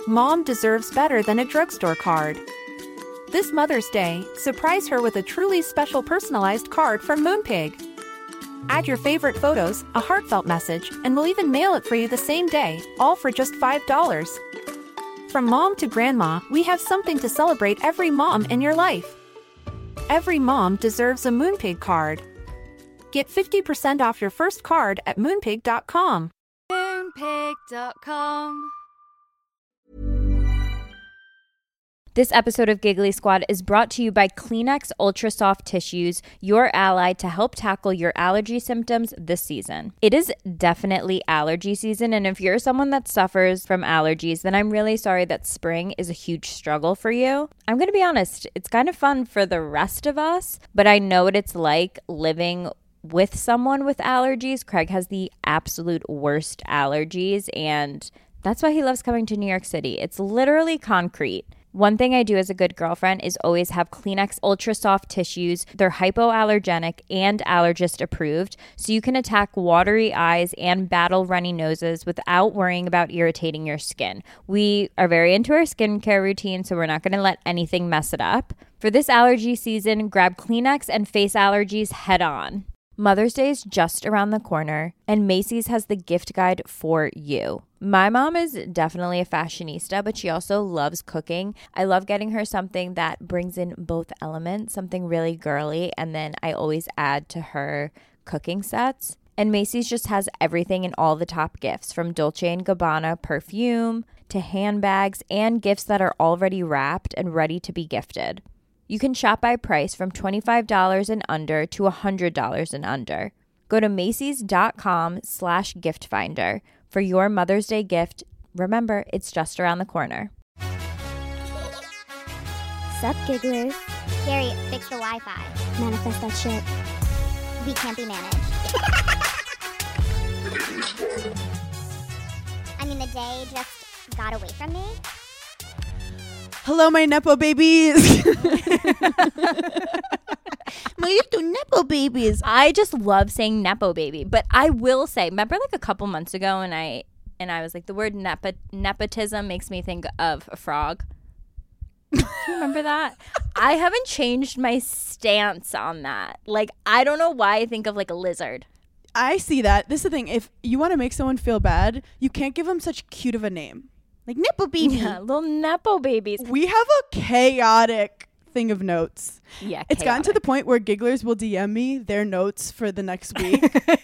Mom deserves better than a drugstore card. This Mother's Day, surprise her with a truly special personalized card from Moonpig. Add your favorite photos, a heartfelt message, and we'll even mail it for you the same day, all for just $5. From mom to grandma, we have something to celebrate every mom in your life. Every mom deserves a Moonpig card. Get 50% off your first card at moonpig.com. Moonpig.com. This episode of Giggly Squad is brought to you by Kleenex Ultra Soft Tissues, your ally to help tackle your allergy symptoms this season. It is definitely allergy season, and if you're someone that suffers from allergies, then I'm really sorry that spring is a huge struggle for you. I'm going to be honest, it's kind of fun for the rest of us, but I know what it's like living with someone with allergies. Craig has the absolute worst allergies, and that's why he loves coming to New York City. It's literally concrete. One thing I do as a good girlfriend is always have Kleenex Ultra Soft Tissues. They're hypoallergenic and allergist approved, so you can attack watery eyes and battle runny noses without worrying about irritating your skin. We are very into our skincare routine, so we're not going to let anything mess it up. For this allergy season, grab Kleenex and face allergies head on. Mother's Day is just around the corner, and Macy's has the gift guide for you. My mom is definitely a fashionista, but she also loves cooking. I love getting her something that brings in both elements, something really girly, and then I always add to her cooking sets. And Macy's just has everything in all the top gifts, from Dolce & Gabbana perfume to handbags and gifts that are already wrapped and ready to be gifted. You can shop by price from $25 and under to $100 and under. Go to Macys.com/giftfinder for your Mother's Day gift. Remember, it's just around the corner. Sup, gigglers? Gary, fix the Wi-Fi. Manifest that shit. We can't be managed. I mean, the day just got away from me. Hello, my Nepo babies. My little Nepo babies. I just love saying Nepo baby, but I will say, remember like a couple months ago and I was like, the word nepotism makes me think of a frog. Do you remember that? I haven't changed my stance on that. Like, I don't know why I think of like a lizard. I see that. This is the thing. If you want to make someone feel bad, you can't give them such cute of a name. Like Nepo baby. Yeah, little Nepo babies. We have a chaotic thing of notes. Yeah, it's gotten to the point where gigglers will DM me their notes for the next week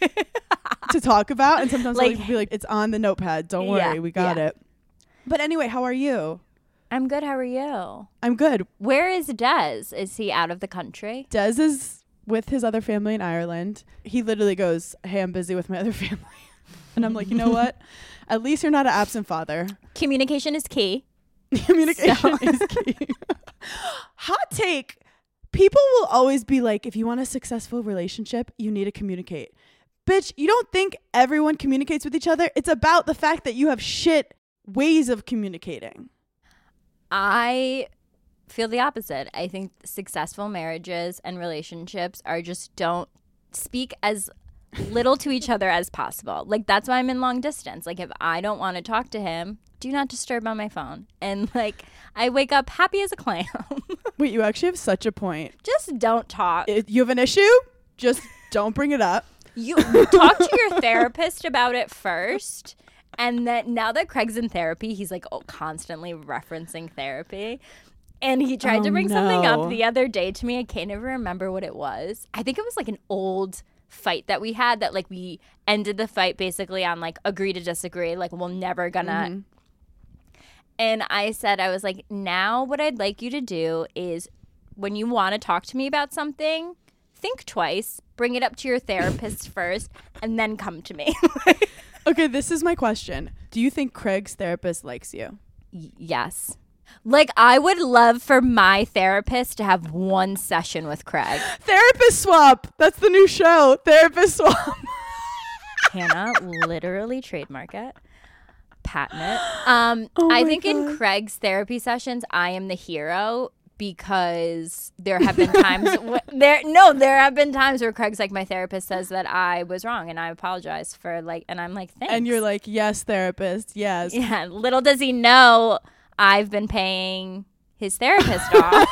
to talk about. And sometimes I'll be like, it's on the notepad. Don't worry. We got it. But anyway, how are you? I'm good. How are you? I'm good. Where is Des? Is he out of the country? Des is with his other family in Ireland. He literally goes, hey, I'm busy with my other family. And I'm like, you know what? At least you're not an absent father. Communication is key. Communication is key. Hot take. People will always be like, if you want a successful relationship, you need to communicate. Bitch, you don't think everyone communicates with each other? It's about the fact that you have shit ways of communicating. I feel the opposite. I think successful marriages and relationships are just don't speak as little to each other as possible. Like, that's why I'm in long distance. Like, if I don't want to talk to him, do not disturb on my phone. And like, I wake up happy as a clam. Wait, you actually have such a point. Just don't talk. If you have an issue, just don't bring it up. You talk to your therapist about it first. And then now that Craig's in therapy, he's like constantly referencing therapy. And he tried to bring something up the other day to me. I can't even remember what it was. I think it was like an old fight that we had that like we ended the fight basically on like agree to disagree. Like, we're never gonna. And I said, I was like, now what I'd like you to do is when you want to talk to me about something, think twice, bring it up to your therapist first, and then come to me. Okay, this is my question. Do you think Craig's therapist likes you? Yes. Like, I would love for my therapist to have one session with Craig. Therapist swap. That's the new show. Therapist swap. Hannah, literally trademark it. Patent it. I think in Craig's therapy sessions, I am the hero because there have been times there have been times where Craig's like, my therapist says that I was wrong and I apologize for like, and I'm like, thanks. And you're like, yes, therapist, yes. Yeah, little does he know I've been paying his therapist off.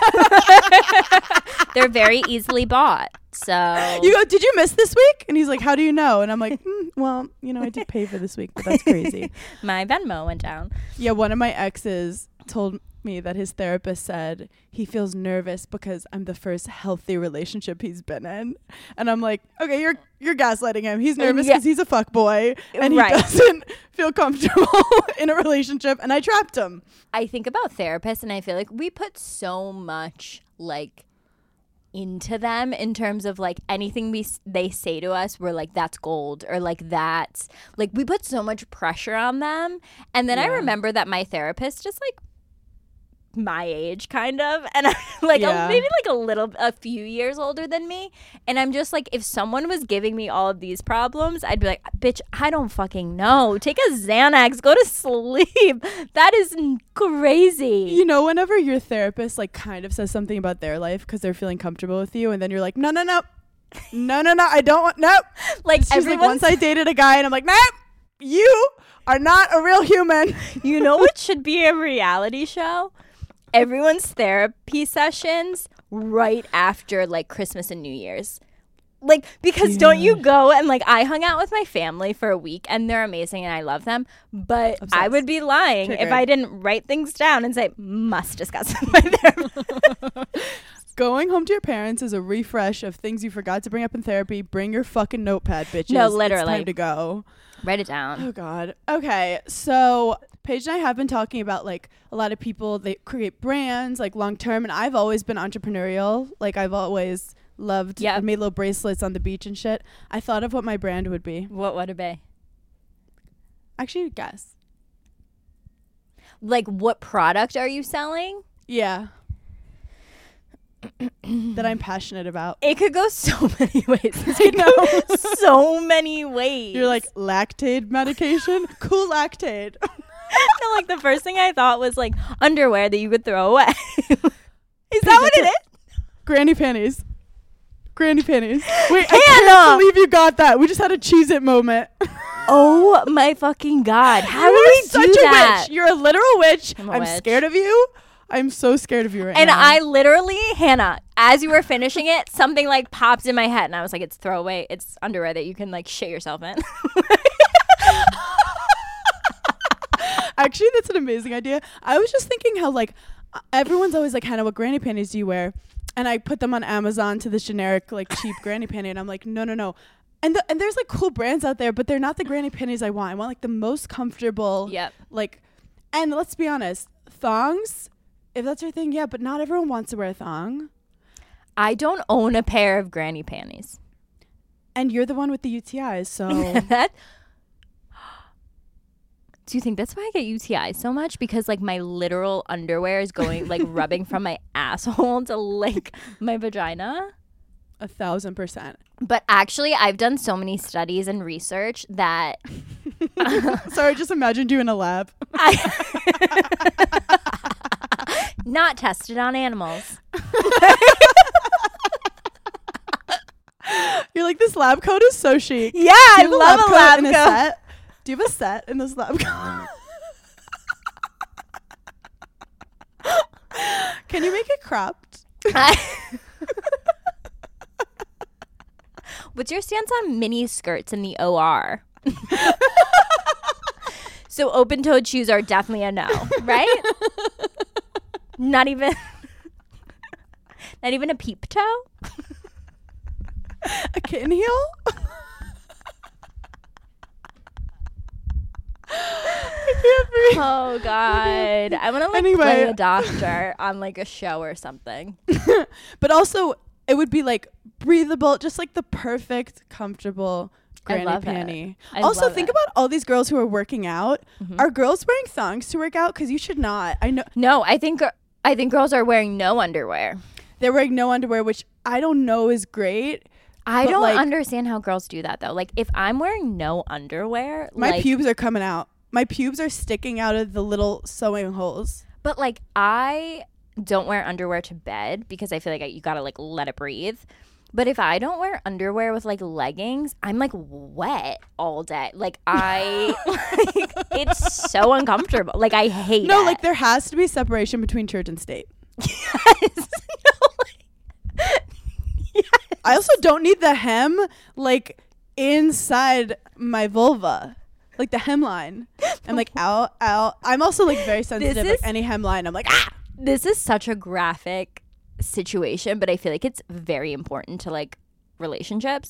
They're very easily bought. So You go, did you miss this week? And he's like, how do you know? And I'm like, well, I did pay for this week, but that's crazy. my Venmo went down. Yeah, one of my exes told me that his therapist said he feels nervous because I'm the first healthy relationship he's been in. And I'm like, okay, you're gaslighting him. He's nervous because he's a fuckboy and he doesn't feel comfortable in a relationship, and I trapped him. I think about therapists and I feel like we put so much like into them in terms of like anything they say to us, we're like, that's gold, or like that's like, we put so much pressure on them. And then I remember that my therapist just like my age kind of, and I'm like maybe like a few years older than me, and I'm just like, if someone was giving me all of these problems, I'd be like, bitch, I don't fucking know, take a Xanax, go to sleep. That is crazy. Whenever your therapist like kind of says something about their life because they're feeling comfortable with you, and then you're like, no, I don't want, nope. Like, she's like, once I dated a guy and I'm like, nope, you are not a real human. You know what should be a reality show? Everyone's therapy sessions right after like Christmas and New Year's. Like, because don't you go and like, I hung out with my family for a week and they're amazing and I love them, but obsessed. I would be lying if I didn't write things down and say, must discuss with my therapist. Going home to your parents is a refresh of things you forgot to bring up in therapy. Bring your fucking notepad, bitches. No, literally. It's time to go. Write it down. Oh, God. Okay, so Paige and I have been talking about like a lot of people, they create brands like long term, and I've always been entrepreneurial. Like, I've always loved, I made little bracelets on the beach and shit. I thought of what my brand would be. What would it be? Actually, guess. Like, what product are you selling? Yeah. That I'm passionate about. It could go so many ways. I know. So many ways. You're like, Lactaid medication? Cool Lactaid. No, like the first thing I thought was like underwear that you could throw away. Is that what it is? Granny panties. Granny panties. Wait, Hannah! I can't believe you got that. We just had a Cheez-It moment. Oh my fucking God. How do we do such that? A witch. You're a literal witch. I'm witch. scared of you. I'm so scared of you right now. And I literally, Hannah, as you were finishing it, something like popped in my head and I was like, it's throwaway. It's underwear that you can like shit yourself in. Actually, that's an amazing idea. I was just thinking how like everyone's always like, Hannah, what granny panties do you wear? And I put them on Amazon to this generic like cheap granny panty, and I'm like, no. And there's like cool brands out there, but they're not the granny panties I want. I want like the most comfortable. Yep. Like, and let's be honest, thongs, if that's your thing, yeah, but not everyone wants to wear a thong. I don't own a pair of granny panties. And you're the one with the UTIs, so. Do you think that's why I get UTIs so much? Because like my literal underwear is going like rubbing from my asshole to like my vagina? 1,000%. But actually, I've done so many studies and research that. Sorry, just imagined you in a lab. Not tested on animals. You're like, this lab coat is so chic. Yeah, I love a lab coat. Set? Do you have a set in this lab coat? Can you make it cropped? What's your stance on mini skirts in the OR? So open-toed shoes are definitely a no, right? Not even a peep toe? A kitten heel? Oh God. I want to play a doctor on like a show or something. But also it would be like breathable, just like the perfect, comfortable granny panty. Also think about all these girls who are working out. Mm-hmm. Are girls wearing thongs to work out? Because you should not. I know. No, I think girls are wearing no underwear. They're wearing no underwear, which I don't know is great. I don't understand how girls do that though. Like if I'm wearing no underwear, my pubes are coming out. My pubes are sticking out of the little sewing holes. But like don't wear underwear to bed because I feel like you gotta like let it breathe. But if I don't wear underwear with like leggings, I'm like wet all day. Like like, it's so uncomfortable. Like I hate it. No, like there has to be separation between church and state. Yes. Yes. I also don't need the hem like inside my vulva. Like the hemline. I'm like, ow, ow. I'm also like very sensitive. Like any hemline, I'm like, ah. This is such a graphic situation, but I feel like it's very important to like relationships.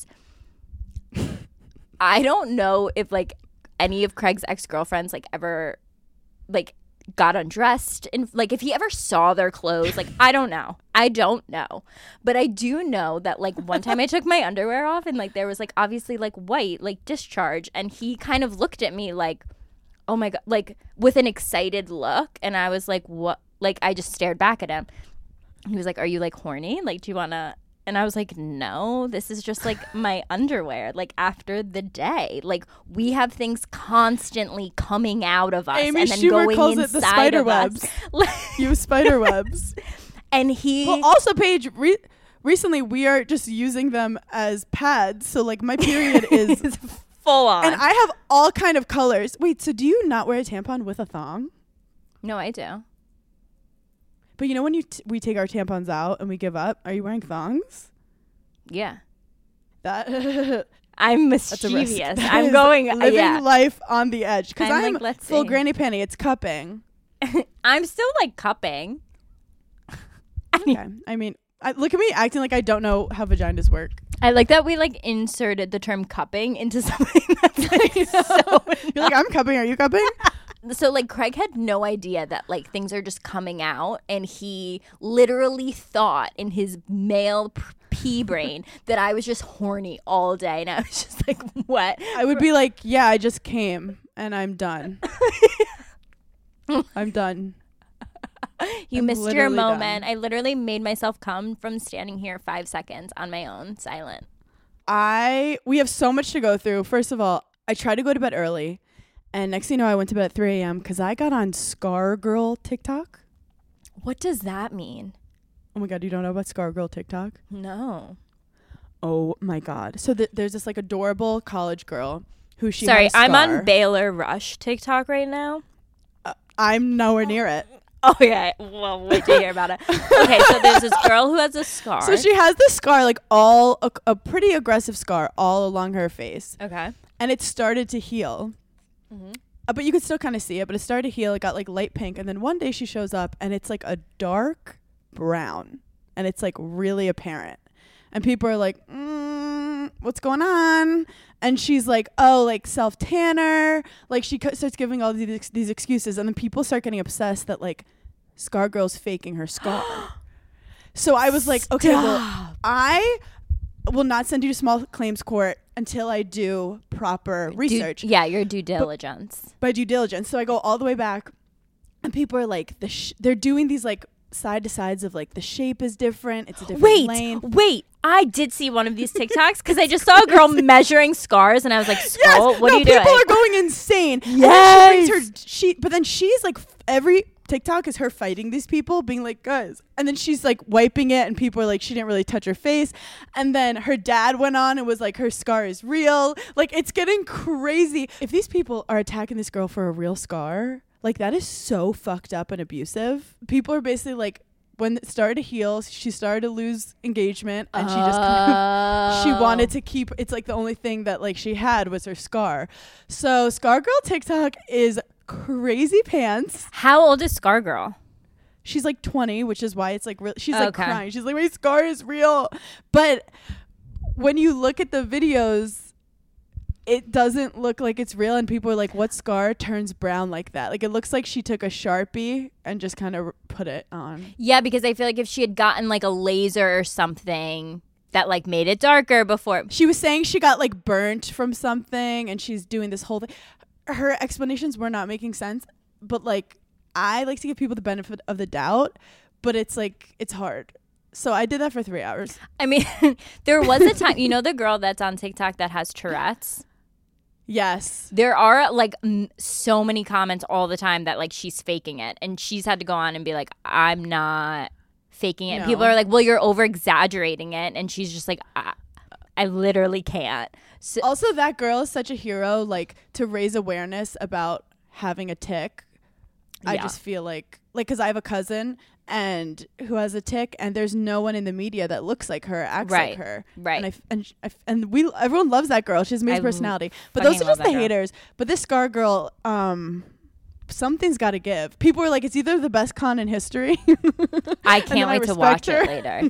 I don't know if like any of Craig's ex-girlfriends like ever like got undressed and like if he ever saw their clothes. Like I don't know, but I do know that like one time I took my underwear off and like there was like obviously like white like discharge, and he kind of looked at me like, oh my god, like with an excited look, and I was like, what? Like I just stared back at him. He was like, are you like horny? Like, do you want to? And I was like, no, this is just like my underwear. Like after the day, like we have things constantly coming out of us Amy and then Schumer going calls inside it the spider of webs. us. You have spider webs. And he Well, also, Paige, recently we are just using them as pads. So like my period is full on. and I have all kind of colors. Wait, so do you not wear a tampon with a thong? No, I do. But you know when we take our tampons out and we give up, are you wearing thongs? Yeah. That I'm that's a risk. mischievous. That I'm is going living life on the edge because I'm I'm like, let's full see. granny panty. It's cupping. I'm still like cupping. Okay. I mean, look at me acting like I don't know how vaginas work. I like that we like inserted the term cupping into something that's like so You're like, I'm cupping. Are you cupping? So like Craig had no idea that like things are just coming out, and he literally thought in his male pea brain that I was just horny all day, and I was just like, what? I would be like, yeah, I just came and I'm done. I'm done. You I'm missed your literally moment. done. I literally made myself come from standing here 5 seconds on my own, silent. We have so much to go through. First of all, I tried to go to bed early, and next thing you know, I went to bed at 3 a.m. because I got on Scar Girl TikTok. What does that mean? Oh my God, you don't know about Scar Girl TikTok? No. Oh my God. So there's this like adorable college girl who she Sorry, had a I'm on scar. Baylor Rush TikTok right now. I'm nowhere near it. Oh, yeah. Well, wait to hear about it. Okay, so there's this girl who has a scar. So she has this scar, like a pretty aggressive scar all along her face. Okay. And it started to heal. Mm-hmm. But you could still kind of see it, but it started to heal. It got like light pink. And then one day she shows up and it's like a dark brown. And it's like really apparent. And people are like, what's going on? And she's like, oh, like self-tanner. Like she starts giving all these excuses. And then people start getting obsessed that like Scar Girl's faking her scar. So I was like, okay, well, I will not send you to small claims court until I do proper research. Your due diligence. By due diligence. So I go all the way back. And people are like, they're doing these like side to sides of like the shape is different. It's a different lane. Wait. I did see one of these TikToks because I just saw a girl measuring scars, and I was like, "Scroll, what are you doing?" People are going insane. Yes. And then but then she's like, every TikTok is her fighting these people, being like, guys. And then she's like wiping it, and people are like, she didn't really touch her face. And then her dad went on and was like, her scar is real. Like, it's getting crazy. If these people are attacking this girl for a real scar, like that is so fucked up and abusive. People are basically like, when it started to heal, she started to lose engagement, and she just kind of, she wanted to keep, it's like the only thing that like she had was her scar. So Scar Girl TikTok is crazy pants. How old is Scar Girl? She's like 20, which is why it's like she's like Okay. crying. She's like, my scar is real. But when you look at the videos, it doesn't look like it's real, and people are like, what scar turns brown like that? Like, it looks like she took a Sharpie and just kind of put it on. Yeah, because I feel like if she had gotten like a laser or something that like made it darker before. She was saying she got like burnt from something, and she's doing this whole thing. Her explanations were not making sense, but like, I like to give people the benefit of the doubt, but it's like, it's hard. So I did that for 3 hours. I mean, there was a time, you know, the girl that's on TikTok that has Tourette's? Yes. There are like so many comments all the time that like she's faking it, and she's had to go on and be like, I'm not faking it. No. People are like, well, you're over exaggerating it, and she's just like, I literally can't. So, Also, that girl is such a hero, like, to raise awareness about having a tic. I Yeah. just feel like, because I have a cousin and who has a tic, and there's no one in the media that looks like her, acts Right. like her. Right. Everyone loves that girl. She has amazing I personality. But fucking those are love just the that girl. haters. But this Scar girl, something's got to give. People were like, it's either the best con in history. I then can't I wait to respect watch her. it later.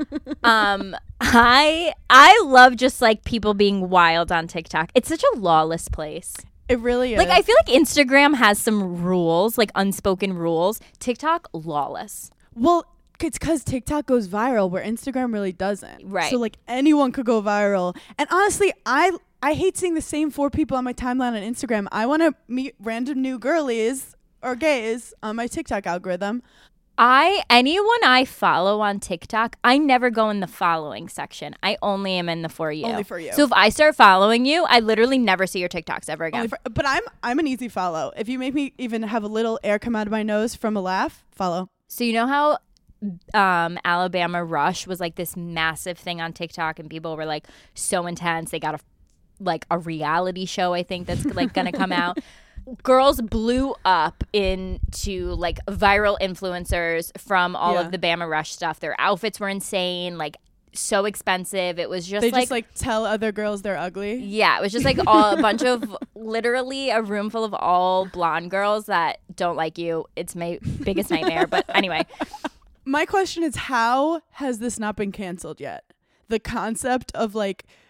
I love just like people being wild on TikTok. It's such a lawless place. It really is. Like I feel like Instagram has some rules, like unspoken rules. TikTok, lawless. Well, it's because TikTok goes viral where Instagram really doesn't. Right. So like anyone could go viral. And honestly, I hate seeing the same 4 people on my timeline on Instagram. I want to meet random new girlies or gays on my TikTok algorithm. Anyone I follow on TikTok, I never go in the following section. I only am in the For You. Only For You. So if I start following you, I literally never see your TikToks ever again. But I'm an easy follow. If you make me even have a little air come out of my nose from a laugh, follow. So you know how Alabama Rush was like this massive thing on TikTok, and people were like so intense. They got a reality show, I think, that's like gonna come out. Girls blew up into like viral influencers from all of the Bama Rush stuff. Their outfits were insane, like so expensive. It was just They like, just like tell other girls they're ugly. yeah, it was just like a bunch of literally a room full of all blonde girls that don't like you. It's my biggest nightmare. But anyway, My question is, how has this not been canceled yet? The concept of the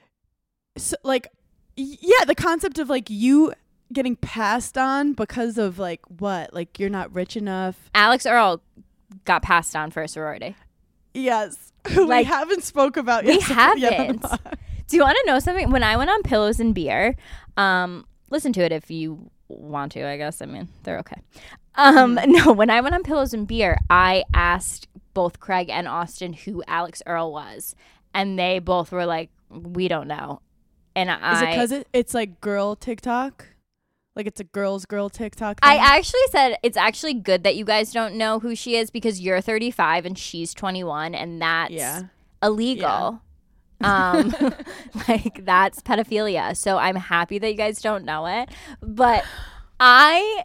concept of like you getting passed on because of like what? Like you're not rich enough. Alex Earl got passed on for a sorority. Yes. We Like, haven't spoke about We yet on the haven't. pod. Do you want to know something? When I went on Pillows and Beer, listen to it if you want to, I guess. I mean, they're okay. No, when I went on Pillows and Beer, I asked both Craig and Austin who Alex Earl was. And they both were like, we don't know. And Is it because it's like girl TikTok? Like it's a girl TikTok thing? I actually said it's actually good that you guys don't know who she is because you're 35 and she's 21 and that's illegal. Like that's pedophilia. So I'm happy that you guys don't know it. But I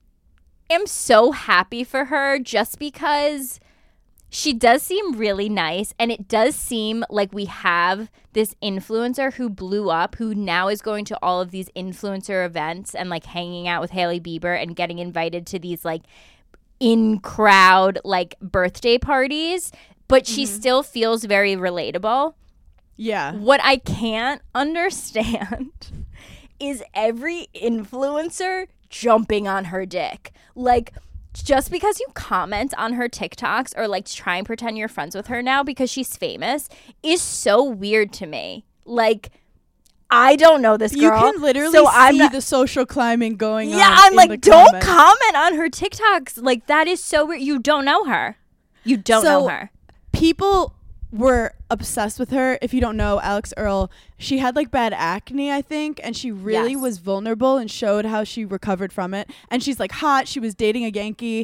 am so happy for her just because she does seem really nice, and it does seem like we have this influencer who blew up, who now is going to all of these influencer events and like hanging out with Hailey Bieber and getting invited to these like in crowd like birthday parties, but she still feels very relatable. Yeah. What I can't understand is every influencer jumping on her dick. Like, just because you comment on her TikToks or like try and pretend you're friends with her now because she's famous is so weird to me. Like, I don't know this girl. You can literally so I'm see not, the social climbing going on. yeah, I'm in like, the don't comments. comment on her TikToks. Like, that is so weird. You don't know her. You don't know her. People were obsessed with her. If you don't know Alex Earl, she had like bad acne, I think, and she really Yes. was vulnerable and showed how she recovered from it. And she's like hot. She was dating a Yankee,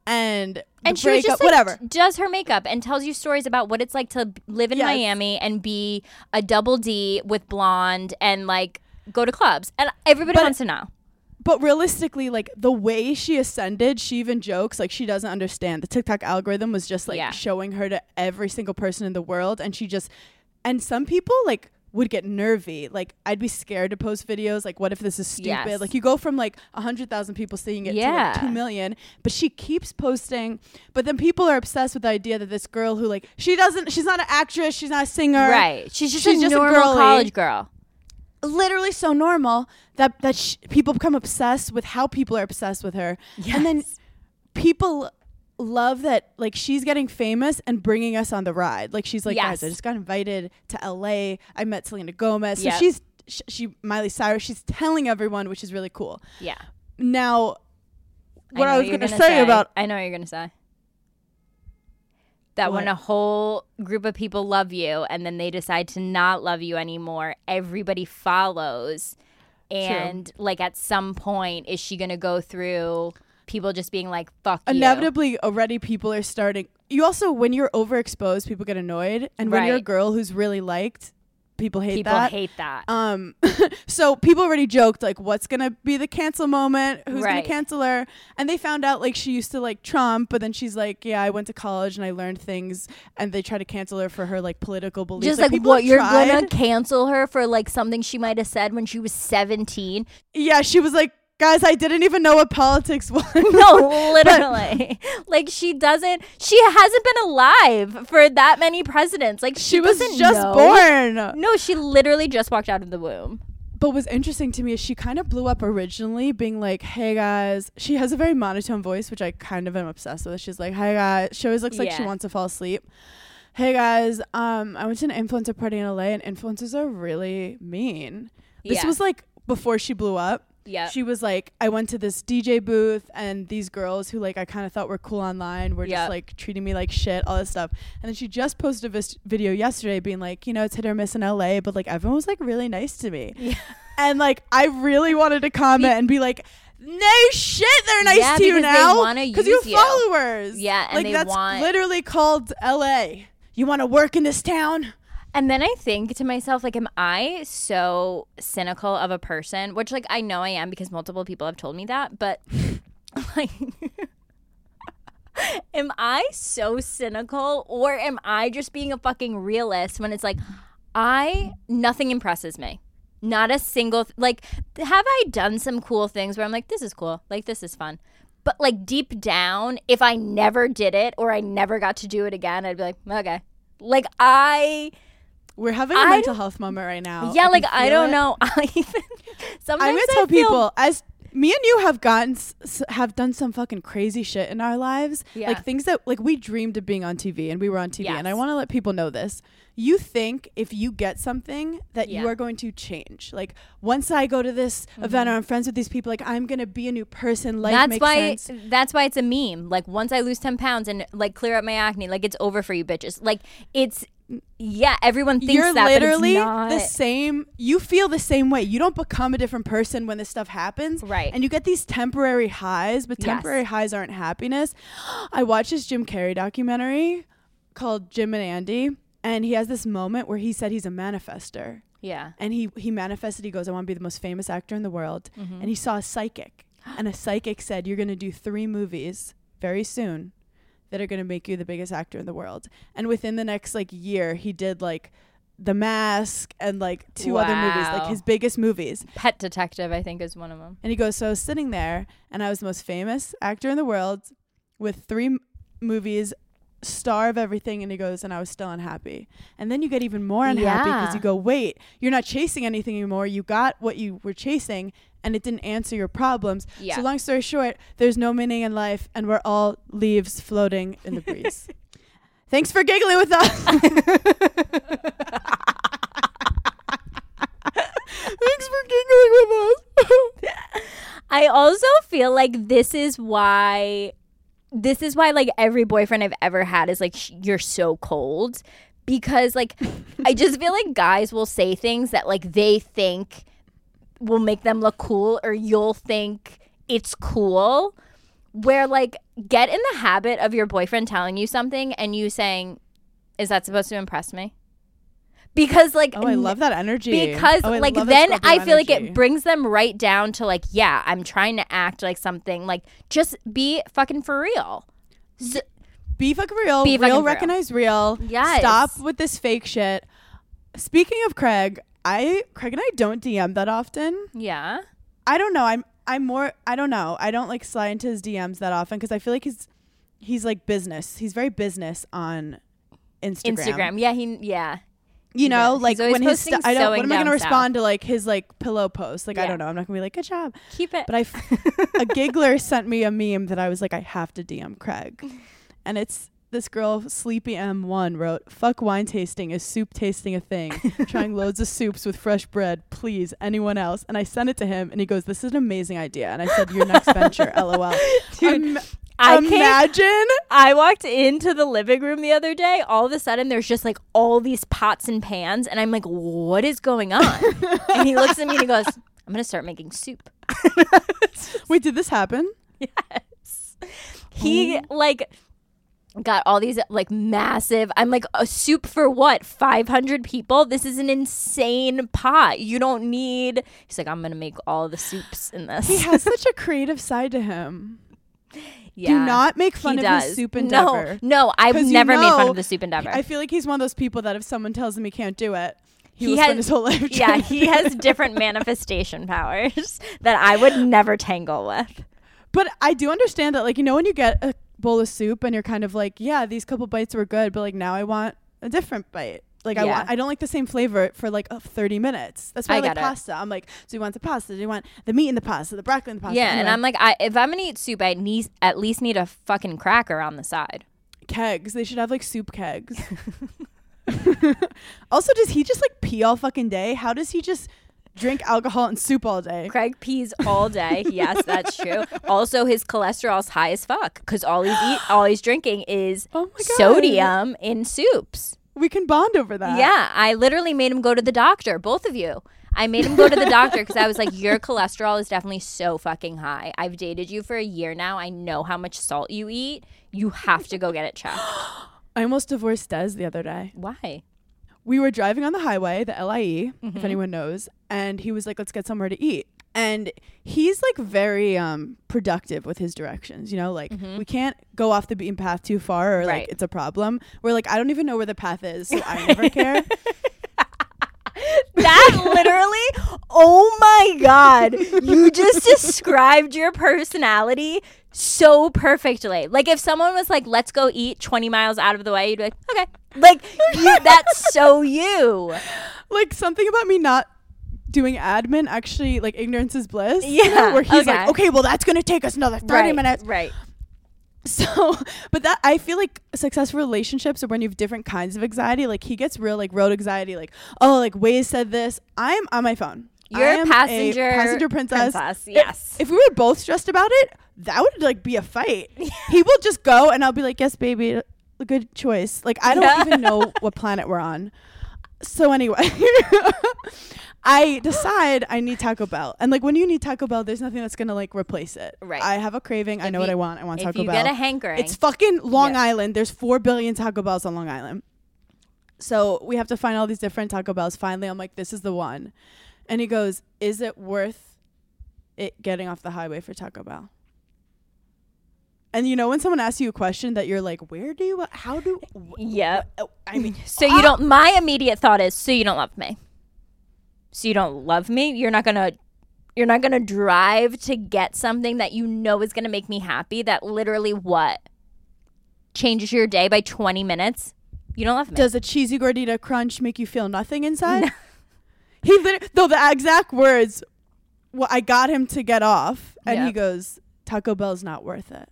and She was just like, whatever. does her makeup and tells you stories about what it's like to live in Yes. Miami and be a double D with blonde and like go to clubs. And everybody But- wants to know. But realistically, like the way she ascended, she even jokes like she doesn't understand. The TikTok algorithm was just like Yeah. showing her to every single person in the world, and and some people like would get nervy. Like I'd be scared to post videos. Like, what if this is stupid? Yes. Like you go from like 100,000 people seeing it to Yeah. like 2 million, but she keeps posting. But then people are obsessed with the idea that this girl who like she's not an actress, she's not a singer, Right. She's just she's a just a normal girly. college girl. literally so normal that people become obsessed with how people are obsessed with her. And then people love that like she's getting famous and bringing us on the ride. Like she's like, guys, I Yes. just got invited to LA. I met Selena Gomez. So Yep. she Miley Cyrus, she's telling everyone, which is really cool. Yeah. Now, what know I was you're going to gonna say about I know what you're going to say. That when What? a whole group of people love you and then they decide to not love you anymore, everybody follows And like at some point, is she going to go through people just being like, fuck you? Inevitably, already people are starting. You also, when you're overexposed, people get annoyed. And when you're a girl who's really liked, people hate that. People hate that. So people already joked, like, what's going to be the cancel moment? Who's going Right. to cancel her? And they found out, like, she used to like Trump, but then she's like, yeah, I went to college and I learned things. And they try to cancel her for her, like, political beliefs. Just like people what, have you're tried. going to cancel her for like something she might have said when she was 17? Yeah, she was like, guys, I didn't even know what politics was. No, literally. Like she hasn't been alive for that many presidents. Like She was doesn't just know. born. No, she literally just walked out of the womb. But what's interesting to me is she kind of blew up originally being like, hey guys, she has a very monotone voice, which I kind of am obsessed with. She's like, hey guys, she always looks like she Yeah. wants to fall asleep. Hey guys, I went to an influencer party in LA and influencers are really mean. This Yeah. was like before she blew up. Yeah. She was like, I went to this DJ booth and these girls who like I kind of thought were cool online were Yep. just like treating me like shit, all this stuff. And then she just posted a video yesterday being like, you know, it's hit or miss in LA, but like everyone was like really nice to me. Yeah. And like I really wanted to comment and be like, no shit, they're nice Yeah, to you because they now wanna because you have use you. followers. Yeah, and like they that's want- literally called LA. You want to work in this town? And then I think to myself, like, am I so cynical of a person? Which, like, I know I am because multiple people have told me that. But, like, am I so cynical? Or am I just being a fucking realist when it's like, nothing impresses me. Not a single, like, have I done some cool things where I'm like, this is cool. Like, this is fun. But, like, deep down, if I never did it or I never got to do it again, I'd be like, okay. Like, We're having a mental health moment right now. yeah, like can I feel don't it. know. Sometimes I'm gonna I tell feel- people, as me and you have have done some fucking crazy shit in our lives, Yeah. like things that like we dreamed of being on TV, and we were on TV. And I Yes. want to let people know this. You think if you get something that Yeah. you are going to change. Like once I go to this event or I'm friends with these people, like I'm gonna be a new person. Life makes sense. That's why it's a meme. Like once I lose 10 pounds and like clear up my acne, like it's over for you bitches. Like it's everyone thinks You're that, literally but it's not. the same. You feel the same way. You don't become a different person when this stuff happens. Right. And you get these temporary highs, but Yes. temporary highs aren't happiness. I watched this Jim Carrey documentary called Jim and Andy, and he has this moment where he said he's a manifester. Yeah. And he manifested, he goes, I want to be the most famous actor in the world. And he saw a psychic. And a psychic said, you're going to do 3 movies very soon that are going to make you the biggest actor in the world. And within the next like year, he did like The Mask and like 2 other movies, like Wow. his biggest movies. Pet Detective, I think, is one of them. And he goes, so I was sitting there and I was the most famous actor in the world with 3 movies, star of everything. And he goes, and I was still unhappy. And then you get even more unhappy because Yeah. you go, wait, you're not chasing anything anymore. You got what you were chasing and it didn't answer your problems. Yeah. So long story short, there's no meaning in life and we're all leaves floating in the breeze. Thanks for giggling with us. Thanks for giggling with us. I also feel like this is why like every boyfriend I've ever had is like you're so cold, because like I just feel like guys will say things that like they think will make them look cool, or you'll think it's cool, where like get in the habit of your boyfriend telling you something and you saying, is that supposed to impress me? Because like Oh, I love that energy. because Oh, I like love that then Scorpio I feel like energy. it brings them right down to like, yeah, I'm trying to act like something, like just be fucking for real. So, Be fucking real. Be fucking real for real. recognize real. Yes. Stop with this fake shit. Speaking of Craig and I don't DM that often. yeah. I don't know. I'm more. I don't know. I don't like slide into his DMs that often because I feel like he's like business. He's very business on Instagram. Yeah. You know, He's like always when his posting I don't. What sewing am I gonna down respond to like his like pillow post? Like I Yeah. don't know. I'm not gonna be like good job. Keep it. But a giggler sent me a meme that I was like, I have to DM Craig, and it's. This girl, Sleepy M1, wrote, fuck wine tasting, is soup tasting a thing? Trying loads of soups with fresh bread, please, anyone else? And I sent it to him, and he goes, this is an amazing idea. And I said, your next venture, LOL. Dude, Imagine. I walked into the living room the other day. All of a sudden, there's just like all these pots and pans. And I'm like, what is going on? And he looks at me and he goes, I'm going to start making soup. Wait, did this happen? Yes. He like got all these like massive, I'm like, a soup for what? 500 people? This is an insane pot. You don't need, he's like, I'm going to make all the soups in this. He has such a creative side to him. Yeah, Do not make fun he of does. his soup endeavor. No, I've 'Cause you never made fun know, of the soup endeavor. I feel like he's one of those people that if someone tells him he can't do it, he will He spend has- his whole life Yeah, trying to he do has it. different manifestation powers that I would never tangle with. But I do understand that, like, you know, when you get a bowl of soup and you're kind of like, yeah, these couple bites were good, but like now I want a different bite. Like Yeah. I don't like the same flavor for like 30 minutes. That's why I like get it. pasta. I'm like, so you want the pasta? Do you want the meat in the pasta, the broccoli in the pasta? Yeah, and Anyway, I'm like, if I'm gonna eat soup, I at least need a fucking cracker on the side. kegs. They should have like soup kegs. Also, does he just like pee all fucking day? How does he just drink alcohol and soup all day? Craig pees all day. Yes, that's true. Also, his cholesterol's high as fuck because all he's drinking is Oh my God. sodium in soups. We can bond over that. Yeah, I literally made him go to the doctor. Both of you. I made him go to the doctor because I was like, your cholesterol is definitely so fucking high. I've dated you for a year now. I know how much salt you eat. You have to go get it checked. I almost divorced Des the other day. Why? We were driving on the highway, the LIE, Mm-hmm. if anyone knows, and he was like, let's get somewhere to eat. And he's like very productive with his directions, you know, like we can't go off the beaten path too far or like Mm-hmm. Right. it's a problem. We're like, I don't even know where the path is, so I never care. That literally, oh my God, you just described your personality so perfectly. Like if someone was like, let's go eat 20 miles out of the way, you'd be like, okay. Like that's so you. Like something about me not doing admin, actually, like ignorance is bliss. Yeah, You know, where he's okay. like, okay, well, that's going to take us another 30 minutes. Right. So, but that I feel like successful relationships are when you have different kinds of anxiety. Like he gets real like road anxiety, like, oh, like Waze said this. I'm on my phone. I You're am a passenger princess. Yes. If we were both stressed about it, that would like be a fight. He will just go and I'll be like, yes, baby, a good choice. Like I don't even know what planet we're on. So anyway, I decide I need Taco Bell. And like when you need Taco Bell, there's nothing that's going to like replace it. Right. I have a craving. I know what I want. I want Taco If you Bell. get a hankering. It's fucking Long Yeah. Island. There's 4 billion Taco Bells on Long Island. So we have to find all these different Taco Bells. Finally, I'm like, this is the one. And he goes, is it worth it getting off the highway for Taco Bell? And you know when someone asks you a question that you're like, Yep. I mean, So you don't, my immediate thought is, so you don't love me. So you don't love me? You're not gonna drive to get something that you know is gonna make me happy that literally what? Changes your day by 20 minutes? You don't love me. does a cheesy gordita crunch make you feel nothing inside? No. He literally, though the exact words, well, I got him to get off, and he Yep. goes, Taco Bell's not worth it.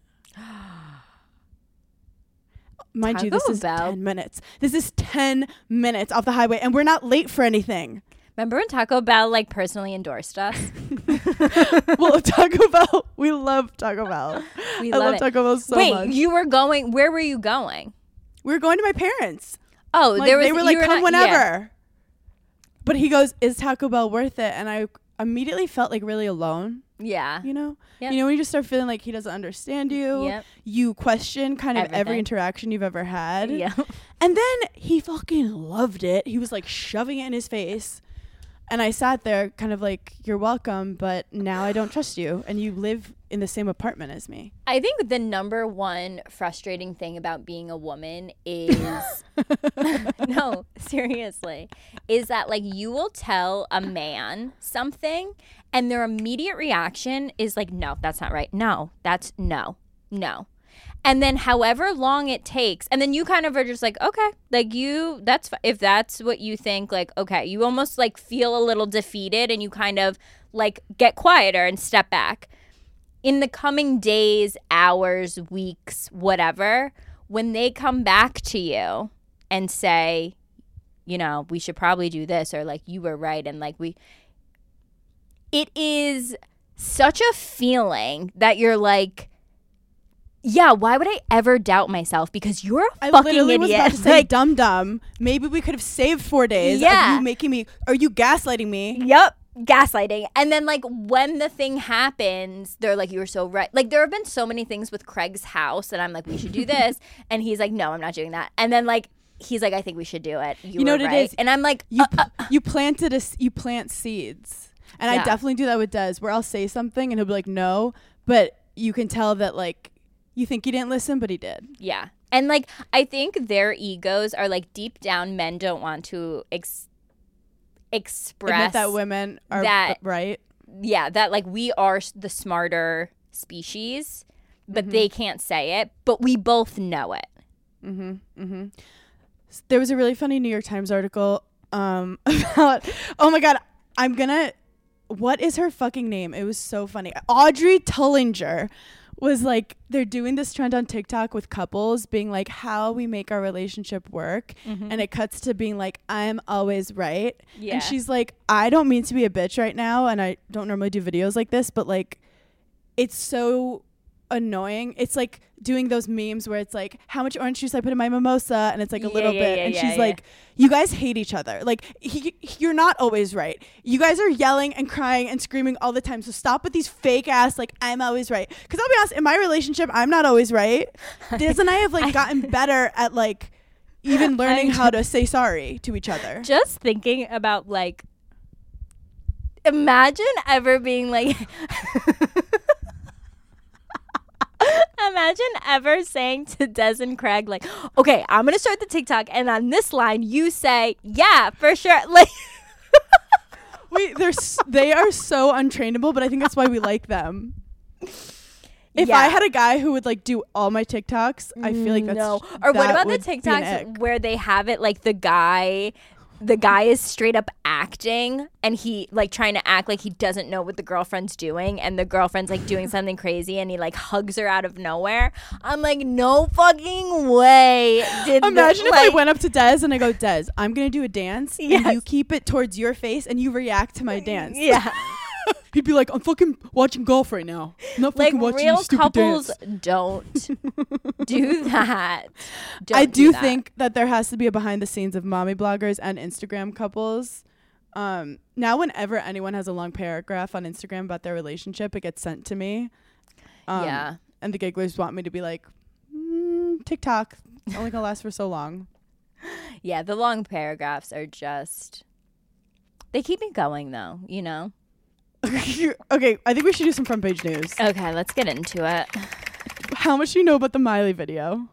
Mind you, this Taco is Bell? 10 minutes. This is 10 minutes off the highway, and we're not late for anything. Remember when Taco Bell like personally endorsed us? Well, Taco Bell, we love Taco Bell. We I love love it. Taco Bell so Wait, much. you were going, where were you going? We were going to my parents. Oh, Like, there was, they were you like, were come not- yeah. whenever. But he goes, is Taco Bell worth it? And I immediately felt like really alone, Yeah. you know? Yep. You know, when you just start feeling like he doesn't understand you. Yep. You question kind of every Everything. interaction you've ever had. Yeah. And then he fucking loved it. He was like shoving it in his face. And I sat there kind of like, you're welcome, but now I don't trust you. And you live in the same apartment as me. I think the number one frustrating thing about being a woman is no, seriously, is that like you will tell a man something and their immediate reaction is like, no, that's not right. No, that's no. And then however long it takes, and then you kind of are just like, okay, like you, if that's what you think, like, okay, you almost like feel a little defeated and you kind of like get quieter and step back. In the coming days, hours, weeks, whatever, when they come back to you and say, you know, we should probably do this, or like you were right, and like it is such a feeling that you're like, yeah, why would I ever doubt myself? Because you're a I fucking literally idiot. was about to say, dumb. Maybe we could have saved 4 days Yeah. of you making me, or you gaslighting me. Yep. gaslighting. And then like when the thing happens, they're like, you were so right. Like there have been so many things with Craig's house and I'm like, we should do this. And he's like, no, I'm not doing that. And then like he's like, I think we should do it. You know what it is? And I'm like, you plant seeds. And I definitely do that with Des, where I'll say something and he'll be like, no, but you can tell that like you think he didn't listen, but he did. Yeah. And like I think their egos are like deep down, men don't want to express admit that women are right. Yeah, that like we are the smarter species, but they can't say it, but we both know it. There was a really funny New York Times article about, oh my God, what is her fucking name? It was so funny. Audrey Tullinger was like, they're doing this trend on TikTok with couples being like, how we make our relationship work. And it cuts to being like, I'm always right. Yeah. And she's like, I don't mean to be a bitch right now. And I don't normally do videos like this, but like, it's so annoying. It's like doing those memes where it's like, how much orange juice I put in my mimosa, and it's like a little bit, and she's like, you guys hate each other. Like you're not always right. You guys are yelling and crying and screaming all the time. So stop with these fake ass like I'm always right. Because I'll be honest, in my relationship, I'm not always right. Des and I have like gotten better at like even learning how to say sorry to each other. Just thinking about like, imagine ever being like. Imagine ever saying to Des and Craig, like, okay, I'm going to start the TikTok, and on this line, you say, yeah, for sure. Like, they are so untrainable, but I think that's why we like them. If I had a guy who would like do all my TikToks, I feel like that's no. Or what about the TikToks where they have it like the guy is straight up acting and he like trying to act like he doesn't know what the girlfriend's doing, and the girlfriend's like doing something crazy and he like hugs her out of nowhere. I'm like, no fucking way. Imagine if I went up to Des and I go, Des, I'm gonna do a dance and you keep it towards your face and you react to my dance. Yeah. He'd be like, I'm fucking watching golf right now. I'm not fucking like watching real you stupid couples dance. Don't do that. I do think that there has to be a behind the scenes of mommy bloggers and Instagram couples. Now whenever anyone has a long paragraph on Instagram about their relationship, it gets sent to me. And the gigglers want me to be like, TikTok, it's only gonna last for so long. Yeah, the long paragraphs are just, they keep me going though, you know? Okay, I think we should do some front page news. Okay, let's get into it. How much do you know about the Miley video?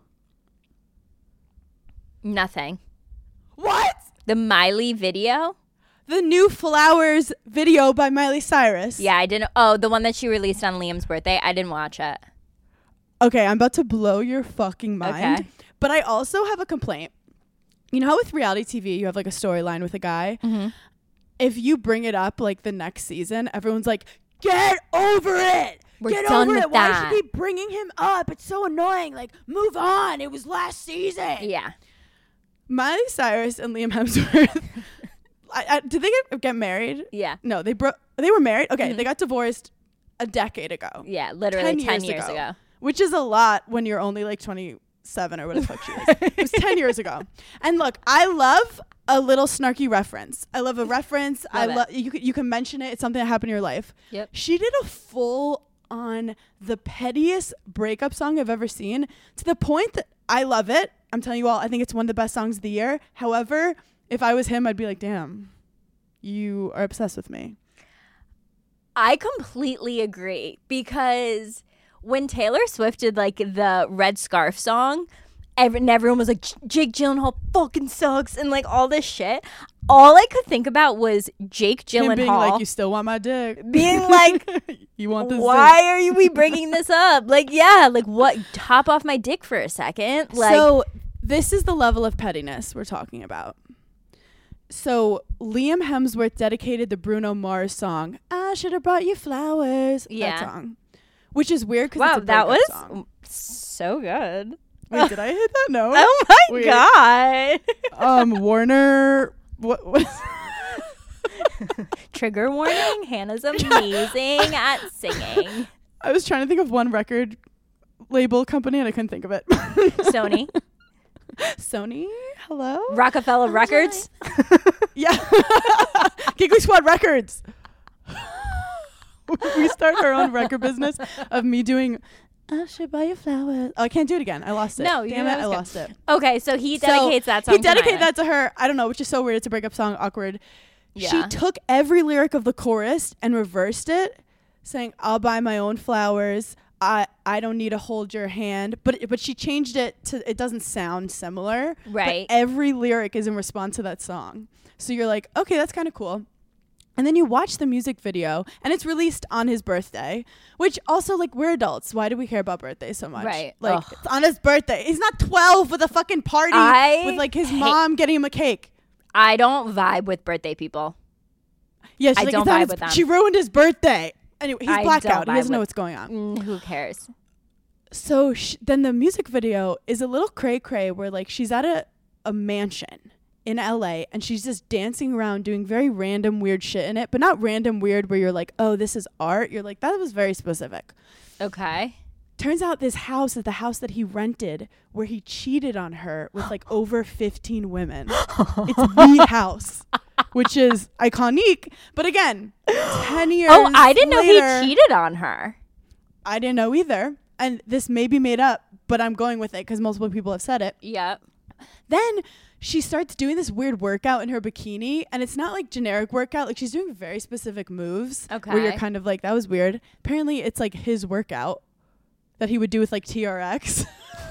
Nothing. What? The Miley video? The new Flowers video by Miley Cyrus. Yeah, I didn't. Oh, the one that she released on Liam's birthday. I didn't watch it. Okay, I'm about to blow your fucking mind. Okay. But I also have a complaint. You know how with reality TV, you have like a storyline with a guy? Mm-hmm. If you bring it up like the next season, everyone's like, get over it. Get done with it. that. Why should we bring him up? It's so annoying. Like, move on. It was last season. Yeah. Miley Cyrus and Liam Hemsworth. Did they get married? Yeah. No, they were married. Okay, they got divorced a decade ago. Yeah, literally 10 years ago. Which is a lot when you're only like 27 or whatever the fuck she is. It was 10 years ago. And look, I love a little snarky reference. I love a reference. You can mention it. It's something that happened in your life. Yep. She did a full on the pettiest breakup song I've ever seen, to the point that I love it. I'm telling you all, I think it's one of the best songs of the year. However, if I was him, I'd be like, damn, you are obsessed with me. I completely agree, because when Taylor Swift did like the Red Scarf song, everyone was like, Jake Gyllenhaal fucking sucks and like all this shit. All I could think about was Jake Gyllenhaal him being like, you still want my dick. Being like, you want this why are we bringing this up? Like, yeah, like what? Hop off my dick for a second. Like, so this is the level of pettiness we're talking about. So Liam Hemsworth dedicated the Bruno Mars song, I Should Have Brought You Flowers. Yeah. That song. Which is weird because wow, it's a that was song. So good. Wait, did I hit that note? Oh my God. Warner. What? Trigger warning. Hannah's amazing at singing. I was trying to think of one record label company and I couldn't think of it. Sony. Sony? Hello? Rockefeller Records. Yeah. Giggly Squad Records. we start our own record business of me doing I should buy you flowers. Oh, I can't do it again. I lost it. No, damn it, I lost it. Okay, so he dedicates that song. He dedicated to Miley. that to her. I don't know, which is so weird. It's a breakup song, awkward. Yeah. She took every lyric of the chorus and reversed it, saying, "I'll buy my own flowers. I don't need to hold your hand." But she changed it to it doesn't sound similar. Right. But every lyric is in response to that song. So you're like, okay, that's kind of cool. And then you watch the music video, and it's released on his birthday, which also, like, we're adults. Why do we care about birthdays so much? Right. Like, Ugh. it's on his birthday. He's not 12 with a fucking party with, like, his mom getting him a cake. I don't vibe with birthday people. Yeah, she's I like, don't it's not vibe his- with them. She ruined his birthday. Anyway, he's I blackout. don't He doesn't vibe know with- what's going on. Who cares? So then the music video is a little cray-cray where, like, she's at a mansion in LA and she's just dancing around doing very random weird shit in it, but not random weird where you're like, oh, this is art. You're like, that was very specific. Okay. Turns out this house is the house that he rented where he cheated on her with like over 15 women. It's the house, which is iconic. But again, 10 years Oh, I didn't know later, he cheated on her. I didn't know either. And this may be made up, but I'm going with it because multiple people have said it. Yep. Then she starts doing this weird workout in her bikini, and it's not like generic workout. Like, she's doing very specific moves. Where you're Okay. kind of like, that was weird. Apparently, it's like his workout that he would do with like TRX.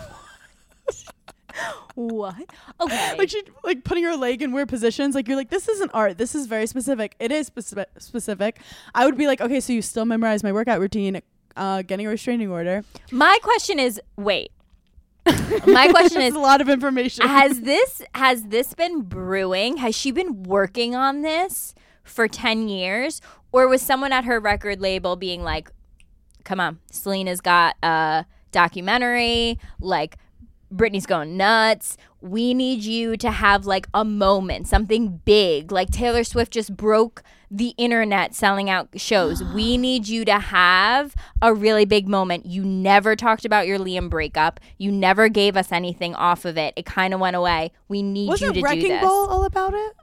What? Okay. Like, she like putting her leg in weird positions. Like, you're like, this isn't art. This is very specific. It is specific. I would be like, okay, so you still memorize my workout routine, getting a restraining order. My question is, wait. My question That's is, a lot of information. has this been brewing? Has she been working on this for 10 years? Or was someone at her record label being like, come on, Selena's got a documentary, like, Britney's going nuts. We need you to have like a moment, something big. Like Taylor Swift just broke the internet selling out shows. We need you to have a really big moment. You never talked about your Liam breakup. You never gave us anything off of it. It kind of went away. We need you to Wasn't do Wrecking this. Ball all about it?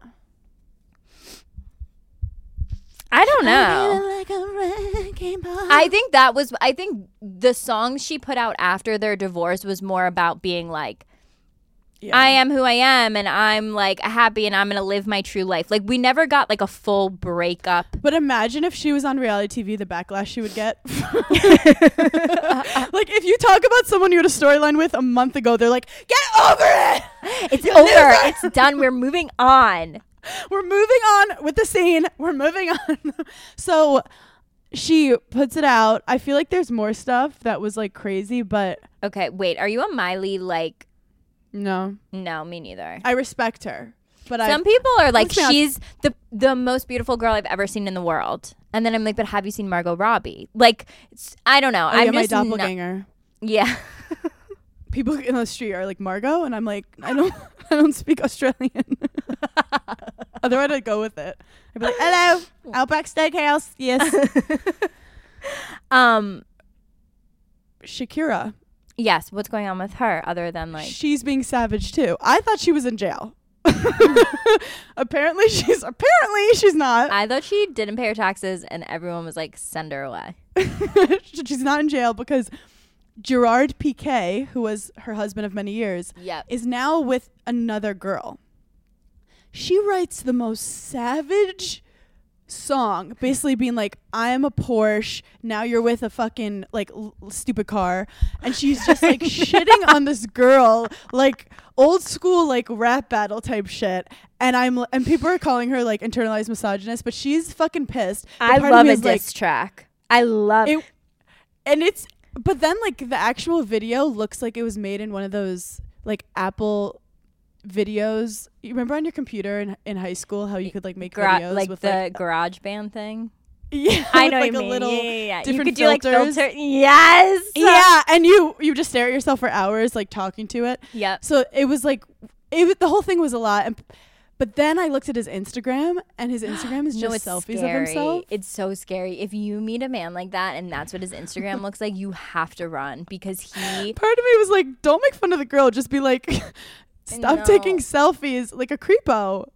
I don't know. Like a wrecking ball. I think the songs she put out after their divorce was more about being like, Yeah. I am who I am and I'm like happy and I'm going to live my true life. Like we never got like a full breakup. But imagine if she was on reality TV, the backlash she would get. Like, if you talk about someone you had a storyline with a month ago, they're like, get over it. It's over. It's done. We're moving on. We're moving on with the scene. We're moving on. So she puts it out. I feel like there's more stuff that was like crazy, but Okay, wait. Are you a Miley like? no, No, me neither. I respect her. But Some people are like, Let's be honest. she's the most beautiful girl I've ever seen in the world. And then I'm like, but have you seen Margot Robbie? Like, I don't know. Oh, I'm yeah, my just not- doppelganger. yeah. People in the street are like, Margot, and I'm like, I don't speak Australian. Otherwise, I'd go with it. I'd be like, hello, Outback Steakhouse. Yes. Shakira. Yes. What's going on with her other than like? She's being savage too. I thought she was in jail. Apparently she's not. I thought she didn't pay her taxes, and everyone was like, send her away. She's not in jail because Gerard Piqué, who was her husband of many years, Yep. is now with another girl. She writes the most savage song, basically being like, I am a Porsche, now you're with a fucking like stupid car, and she's just like shitting on this girl, like old school like rap battle type shit. And people are calling her like internalized misogynist, but she's fucking pissed. But I part of love me a is, like, diss track. I love it. And it's, but then like the actual video looks like it was made in one of those like Apple videos. You remember on your computer in high school how you could like make videos like with the garage band thing. yeah, I with, know like what a you mean. little Yeah. You different could do like filters. filter. Yes. Yeah, and you just stare at yourself for hours like talking to it. Yep. So it was like the whole thing was a lot. But then I looked at his Instagram, and his Instagram is just it's selfies scary. of himself. It's so scary. If you meet a man like that and that's what his Instagram looks like, you have to run because he. Part of me was like, don't make fun of the girl. Just be like, stop No. taking selfies like a creepo.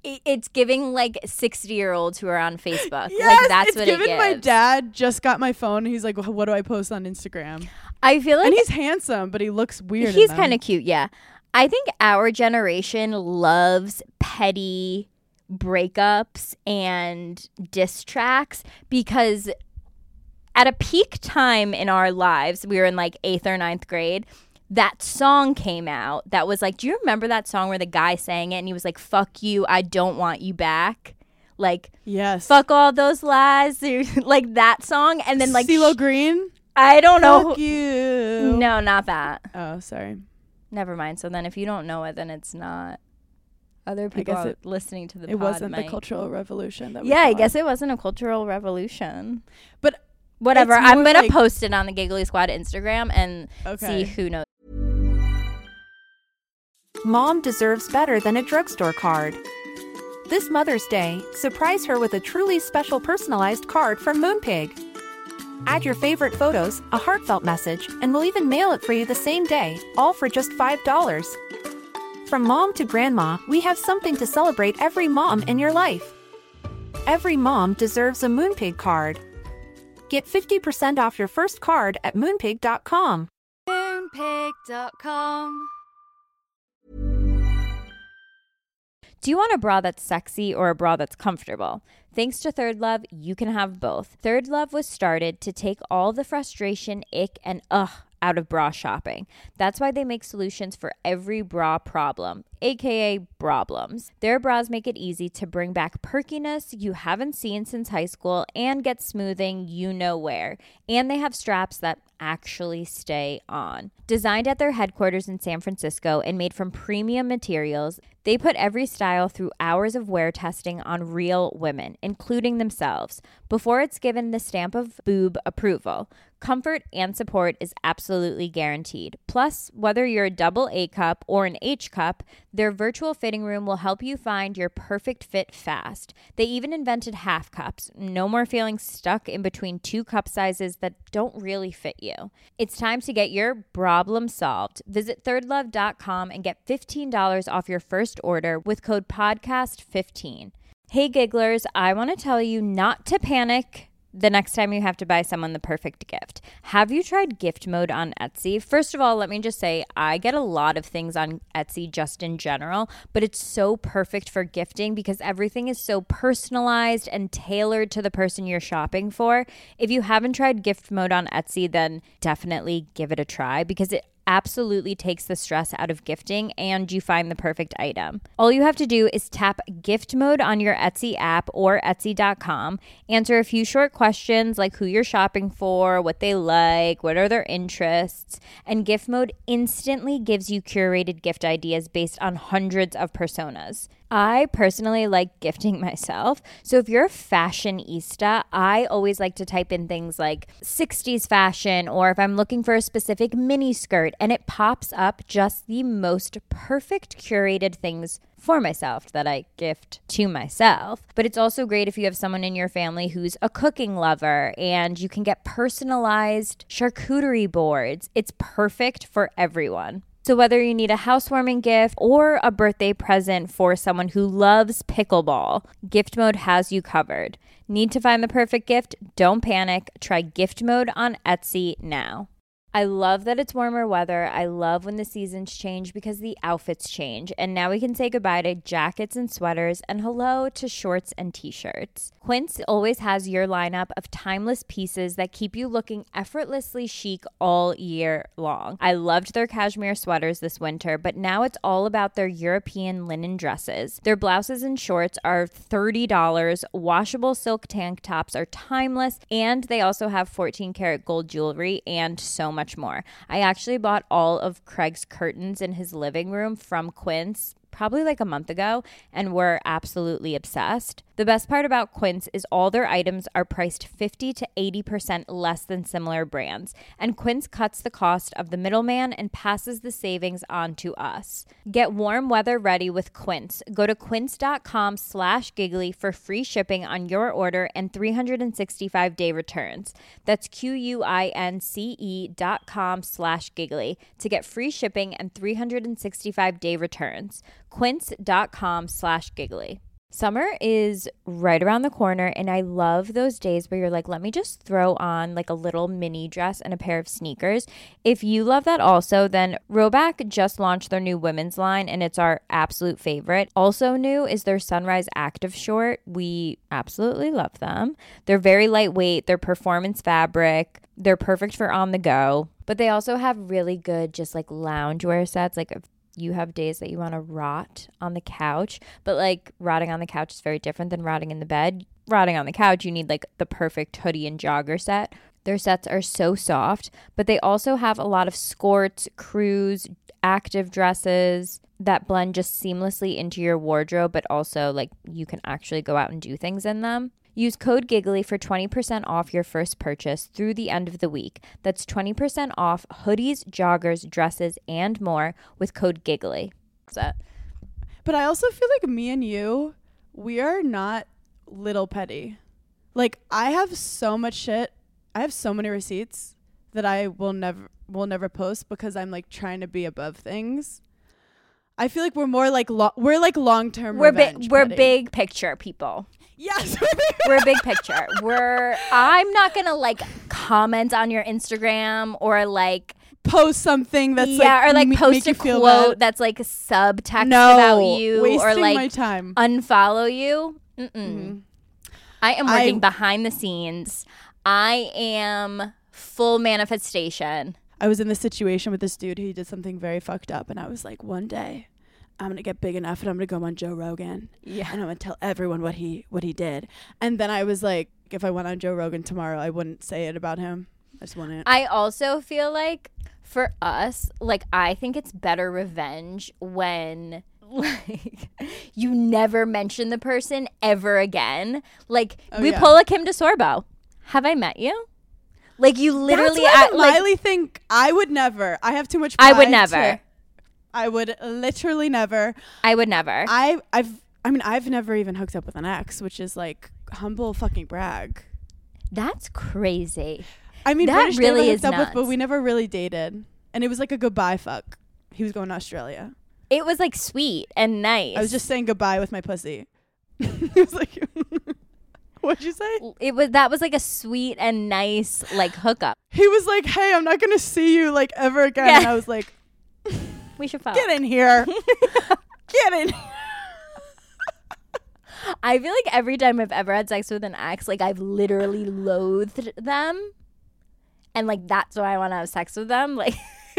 It's giving like 60-year-olds who are on Facebook. Yes, like that's it's what given. it gives. My dad just got my phone. He's like, what do I post on Instagram? I feel like And he's handsome, but he looks weird. he's kind of cute, yeah. I think our generation loves petty breakups and diss tracks because at a peak time in our lives, we were in like 8th or 9th grade, that song came out that was like, do you remember that song where the guy sang it and he was like, fuck you, I don't want you back? Like, yes. fuck all those lies. Like that song. And then like CeeLo Green? I don't know. Fuck you. No, not that. Oh, sorry. Never mind. So then if you don't know it, then it's not. Other people guess are listening to the It pod wasn't the might. cultural revolution that we Yeah, I thought. guess it wasn't a cultural revolution. But whatever. it's I'm more going to like- post it on the Giggly Squad Instagram and Okay. see who knows. Mom deserves better than a drugstore card. This Mother's Day, surprise her with a truly special personalized card from Moonpig. Add your favorite photos, a heartfelt message, and we'll even mail it for you the same day, all for just $5. From mom to grandma, we have something to celebrate every mom in your life. Every mom deserves a Moonpig card. Get 50% off your first card at moonpig.com. Moonpig.com. Do you want a bra that's sexy or a bra that's comfortable? Thanks to Third Love, you can have both. Third Love was started to take all the frustration, ick, and out of bra shopping. That's why they make solutions for every bra problem, aka problems. Their bras make it easy to bring back perkiness you haven't seen since high school and get smoothing you know where. And they have straps that actually stay on. Designed at their headquarters in San Francisco and made from premium materials, they put every style through hours of wear testing on real women, including themselves, before it's given the stamp of boob approval. Comfort and support is absolutely guaranteed. Plus, whether you're a double A cup or an H cup, their virtual fitting room will help you find your perfect fit fast. They even invented half cups. No more feeling stuck in between two cup sizes that don't really fit you. It's time to get your problem solved. Visit thirdlove.com and get $15 off your first order with code podcast15. Hey Gigglers, I want to tell you not to panic the next time you have to buy someone the perfect gift. Have you tried gift mode on Etsy? First of all, let me just say I get a lot of things on Etsy just in general, but it's so perfect for gifting because everything is so personalized and tailored to the person you're shopping for. If you haven't tried gift mode on Etsy, then definitely give it a try because it absolutely takes the stress out of gifting and you find the perfect item. All you have to do is tap gift mode on your Etsy app or Etsy.com, answer a few short questions like who you're shopping for, what they like, what are their interests, and gift mode instantly gives you curated gift ideas based on hundreds of personas. I personally like gifting myself. So if you're a fashionista, I always like to type in things like 60s fashion, or if I'm looking for a specific mini skirt, and it pops up just the most perfect curated things for myself that I gift to myself. But it's also great if you have someone in your family who's a cooking lover and you can get personalized charcuterie boards. It's perfect for everyone. So whether you need a housewarming gift or a birthday present for someone who loves pickleball, Gift Mode has you covered. Need to find the perfect gift? Don't panic. Try Gift Mode on Etsy now. I love that it's warmer weather. I love when the seasons change because the outfits change. And now we can say goodbye to jackets and sweaters and hello to shorts and t-shirts. Quince always has your lineup of timeless pieces that keep you looking effortlessly chic all year long. I loved their cashmere sweaters this winter, but now it's all about their European linen dresses. Their blouses and shorts are $30. Washable silk tank tops are timeless. And they also have 14 karat gold jewelry and so much more. I actually bought all of Craig's curtains in his living room from Quince probably like a month ago, and we're absolutely obsessed. The best part about Quince is all their items are priced 50 to 80% less than similar brands, and Quince cuts the cost of the middleman and passes the savings on to us. Get warm weather ready with Quince. Go to quince.com/giggly for free shipping on your order and 365-day returns. That's QUINCE.com/giggly to get free shipping and 365-day returns. Quince.com/giggly. Summer is right around the corner, and I love those days where you're like, let me just throw on like a little mini dress and a pair of sneakers. If you love that also, then Rhoback just launched their new women's line, and it's our absolute favorite. Also new is their Sunrise Active Short. We absolutely love them. They're very lightweight. They're performance fabric. They're perfect for on the go. But they also have really good just like loungewear sets. Like if you have days that you want to rot on the couch, but like rotting on the couch is very different than rotting in the bed. Rotting on the couch, you need like the perfect hoodie and jogger set. Their sets are so soft, but they also have a lot of skirts, crews, active dresses that blend just seamlessly into your wardrobe, but also like you can actually go out and do things in them. Use code GIGGLY for 20% off your first purchase through the end of the week. That's 20% off hoodies, joggers, dresses, and more with code GIGGLY. But I also feel like me and you, we are not little petty. Like, I have so much shit. I have so many receipts that I will never post because I'm like trying to be above things. I feel like we're more like we're like long-term revenge We're petty. big picture people. Yes. We're big picture. I'm not going to like comment on your Instagram or like post something that's or like make post you a feel quote bad. that's like subtext No, about you wasting or like my time. unfollow you. Mm-hmm. I am working behind the scenes. I am full manifestation. I was in this situation with this dude. He did something very fucked up, and I was like, one day I'm gonna get big enough and I'm gonna go on Joe Rogan. Yeah. And I'm gonna tell everyone what he did. And then I was like, if I went on Joe Rogan tomorrow, I wouldn't say it about him. I just wouldn't. I also feel like for us, like I think it's better revenge when like you never mention the person ever again. Like we pull a Kim DeSorbo. Have I met you? Like you literally That's why the Miley thing. I would never. I have too much I pride. would never. I would literally never. I would never. I've never even hooked up with an ex, which is like humble fucking brag. That's crazy. I mean, that British really I is hooked up with, nuts. but we never really dated, and it was like a goodbye fuck. He was going to Australia. It was like sweet and nice. I was just saying goodbye with my pussy. It was like, what'd you say? That was like a sweet and nice like hookup. He was like, hey, I'm not gonna see you like ever again. Yeah. And I was like, We should fuck. get in here. Get in here. I feel like every time I've ever had sex with an ex, like I've literally loathed them. And like that's why I want to have sex with them. Like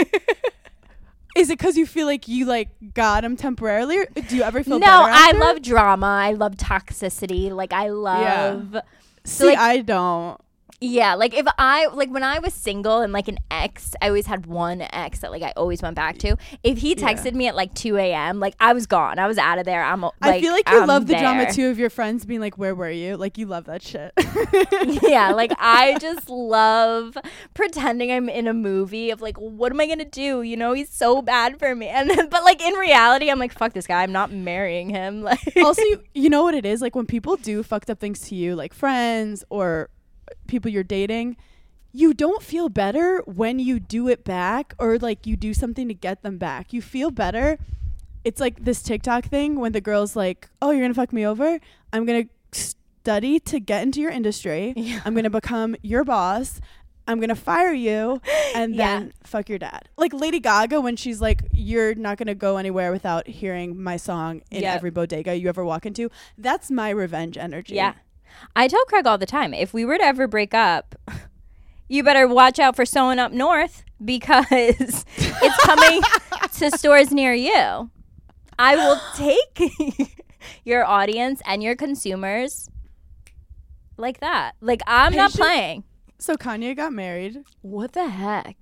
Is it because you feel like you like got him temporarily? Or do you ever feel no, better I after? love drama. I love toxicity. Like I love See, like- I don't. Yeah, like when I was single and like an ex, I always had one ex that like I always went back to. If he texted me at like 2 a.m., like I was gone. I was out of there. I feel like you I'm love the there. drama too of your friends being like, where were you? Like you love that shit. Yeah, like I just love pretending I'm in a movie of like, what am I gonna do? You know, he's so bad for me. And then, but like in reality, I'm like, fuck this guy. I'm not marrying him. Like Also, you know what it is? Like when people do fucked up things to you, like friends or people you're dating, you don't feel better when you do it back or like you do something to get them back. You feel better. It's like this TikTok thing when the girl's like, oh, you're gonna fuck me over? I'm gonna study to get into your industry. Yeah. I'm gonna become your boss. I'm gonna fire you and then fuck your dad. Like Lady Gaga when she's like, you're not gonna go anywhere without hearing my song in every bodega you ever walk into. That's my revenge energy. Yeah. I tell Craig all the time, if we were to ever break up, you better watch out for Sewing Up North because it's coming to stores near you. I will take your audience and your consumers like that. Like, I'm not playing. So Kanye got married. What the heck?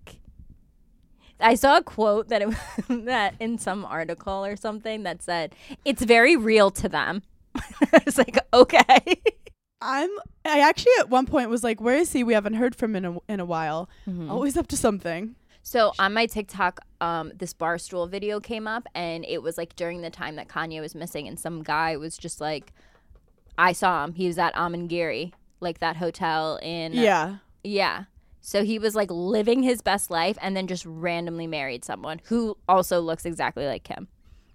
I saw a quote that that in some article or something that said, it's very real to them. I was like, okay. I actually at one point was like, where is he? We haven't heard from him in a while. Mm-hmm. Always up to something. So on my TikTok, this Barstool video came up, and it was like during the time that Kanye was missing, and some guy was just like, I saw him. He was at Amangiri, like that hotel in yeah. So he was like living his best life, and then just randomly married someone who also looks exactly like Kim.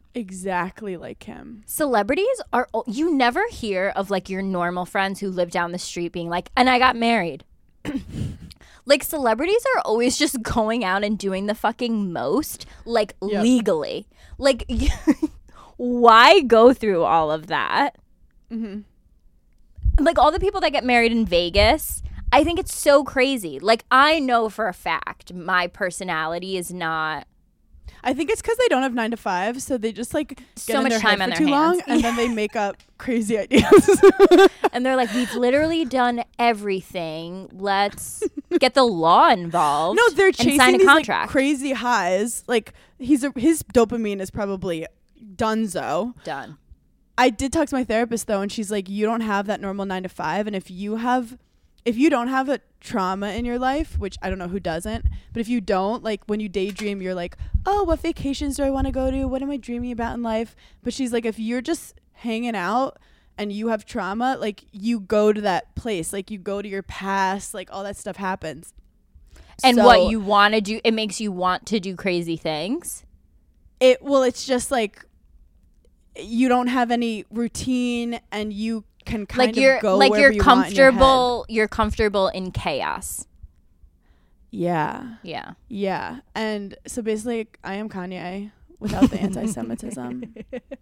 exactly like him. Celebrities are, you never hear of like your normal friends who live down the street being like, and I got married. Like celebrities are always just going out and doing the fucking most, like legally. Like, why go through all of that? Mm-hmm. Like all the people that get married in Vegas, I think it's so crazy. Like I know for a fact my personality is not. I think it's because they don't have 9 to 5, so they just like get So in much their time head on for their too long, hands. and then they make up crazy ideas. And they're like, we've literally done everything. Let's get the law involved. No, they're and chasing sign a these like, contract. crazy highs. Like his dopamine is probably donezo. Done. I did talk to my therapist though, and she's like, you don't have that normal 9 to 5, and if you don't have a trauma in your life, which I don't know who doesn't, but if you don't, like when you daydream, you're like, oh, what vacations do I want to go to? What am I dreaming about in life? But she's like, if you're just hanging out and you have trauma, like you go to that place, like you go to your past, like all that stuff happens. And So what you want to do, it makes you want to do crazy things. it's just like you don't have any routine, and you can kind of go like wherever you're you want in your head. comfortable. You're comfortable in chaos. Yeah. Yeah. And so basically I am Kanye without the anti-Semitism.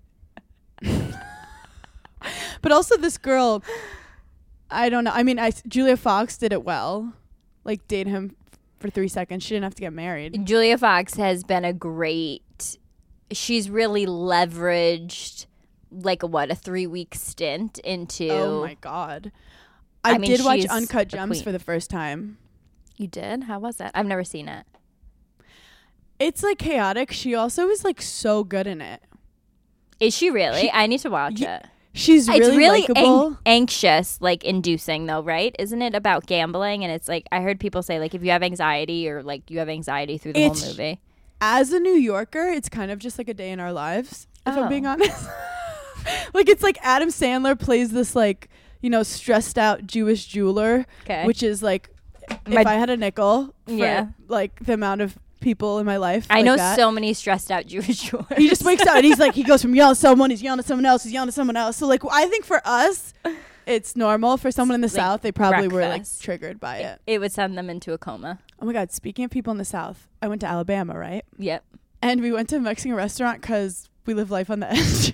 But also this girl, I don't know. I mean, Julia Fox did it well. Like date him for 3 seconds. She didn't have to get married. Julia Fox has been a great. She's really leveraged like a 3-week stint into. Oh my God. I I mean, did watch she's Uncut a Gems queen. for the first time. You did? How was that? I've never seen it. It's like chaotic. She also is like so good in it. Is she really? I need to watch Ye- it. She's It's really really likable. anxious, like inducing though, right? Isn't it about gambling? And it's like I heard people say like if you have anxiety or like you have anxiety through the whole movie. As a New Yorker, it's kind of just like a day in our lives, if I'm being Oh. honest. Like it's like Adam Sandler plays this like, you know, stressed out Jewish jeweler, Okay. which is like My- if I had a nickel for Yeah. like the amount of people in my life. I like know that. so many stressed out Jewish jewelers. He just wakes up and he's like, he goes from yelling at someone, he's yelling at someone else, he's yelling at someone else. So like I think for us, it's normal. For someone in the Like South, they probably were like breakfast. triggered by it. It would send them into a coma. Oh my God, speaking of people in the South, I went to Alabama, right? Yep. And we went to a Mexican restaurant because we live life on the edge.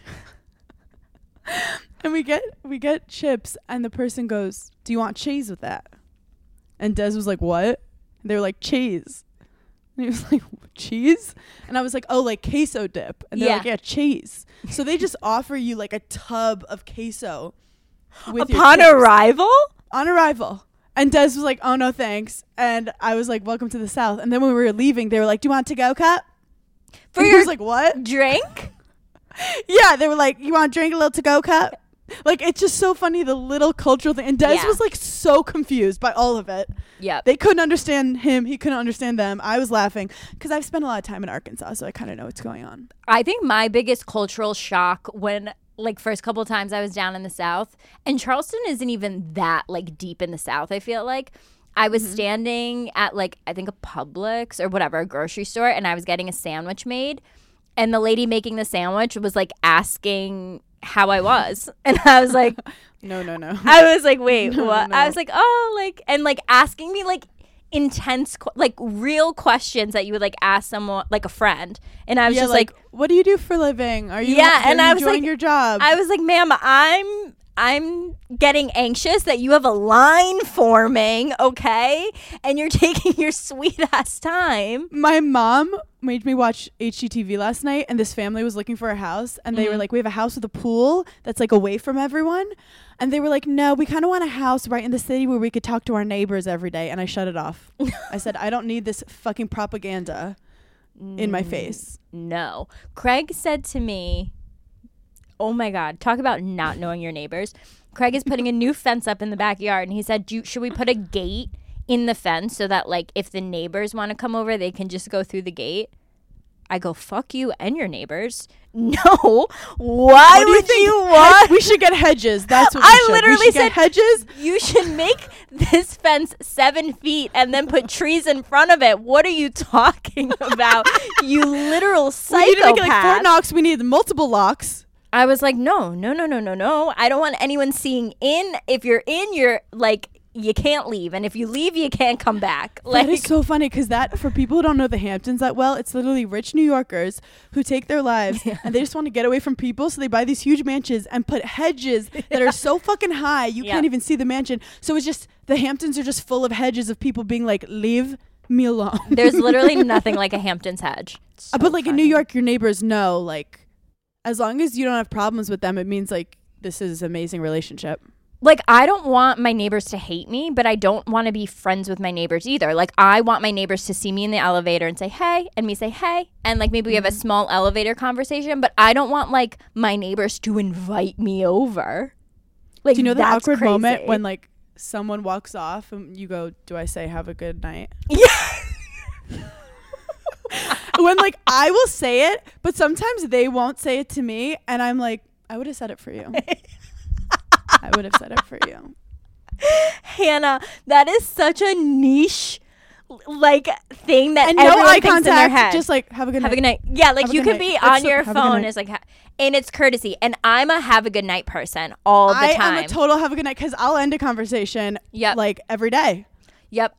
And we get chips, and the person goes, "Do you want cheese with that?" And Des was like, "What?" And they were like, "Cheese." And he was like, "Cheese?" And I was like, "Oh, like queso dip." And they're Yeah. like, "Yeah, cheese." So they just offer you like a tub of queso with your Upon chips arrival? on arrival. And Des was like, "Oh no, thanks." And I was like, "Welcome to the South." And then when we were leaving, they were like, "Do you want a to-go cup?" For And he your was like, "What?" drink? Yeah, they were like, "You want to drink a little to-go cup?" Like, it's just so funny, the little cultural thing. And Des Yeah. was like so confused by all of it. Yep. They couldn't understand him. He couldn't understand them. I was laughing because I've spent a lot of time in Arkansas, so I kind of know what's going on. I think my biggest cultural shock when like first couple of times I was down in the South, and Charleston isn't even that like deep in the South, I feel like. I was standing at like I think a Publix or whatever, a grocery store, and I was getting a sandwich made, and the lady making the sandwich was like asking how I was. And I was like No. I was like, wait, No, what? no. I was like, oh, like, and like asking me like intense, like real questions that you would like ask someone, like a friend. And I was Yeah, just like, what do you do for a living? Are you Yeah, and are you I was enjoying like- your job? I was like, ma'am, I'm getting anxious that you have a line forming, okay? And you're taking your sweet ass time. My mom made me watch HGTV last night, and this family was looking for a house, and they were like, "We have a house with a pool that's like away from everyone," and they were like, "No, we kind of want a house right in the city where we could talk to our neighbors every day." And I shut it off. I said, "I don't need this fucking propaganda in my face." No. Craig said to me, oh my God, talk about not knowing your neighbors. Craig is putting a new fence up in the backyard, and he said, should we put a gate in the fence so that like if the neighbors want to come over, they can just go through the gate? I go, fuck you and your neighbors. No. Why What do would think? you want? We should get hedges. That's what we I should. literally we should said get hedges. You should make this fence 7 feet and then put trees in front of it. What are you talking about? You literal We need to make it like psychopath. Fort Knox. We need multiple locks. I was like, no. I don't want anyone seeing in. If you're in, you're like, you can't leave. And if you leave, you can't come back. Like, That is so funny because that, for people who don't know the Hamptons that well, it's literally rich New Yorkers who take their lives and they just want to get away from people. So they buy these huge mansions and put hedges that are so fucking high you Yeah. can't even see the mansion. So it's just, the Hamptons are just full of hedges of people being like, leave me alone. there's literally nothing like a Hamptons hedge. So but like in New funny. York, your neighbors know, like, as long as you don't have problems with them, it means like this is an amazing relationship. Like, I don't want my neighbors to hate me, but I don't want to be friends with my neighbors either. Like, I want my neighbors to see me in the elevator and say, hey, and me say, hey. And, like, maybe we have a small elevator conversation, but I don't want, like, my neighbors to invite me over. Like, Do you know the that's awkward moment crazy. when like someone walks off and you go, do I say have a good night? Yeah. When like I will say it, but sometimes they won't say it to me. And I'm like, I would have said it for you. I would have said it for you. Hannah, that is such a niche, like, thing that And no everyone eye thinks in their head. contact, just like have a good Have night. a good night. Yeah, like Have a you good could night. be That's on your have a good phone. night. It's like, and it's courtesy. And I'm a have a good night person all the I time. am a total have a good night because I'll end a conversation Yep. like every day. Yep.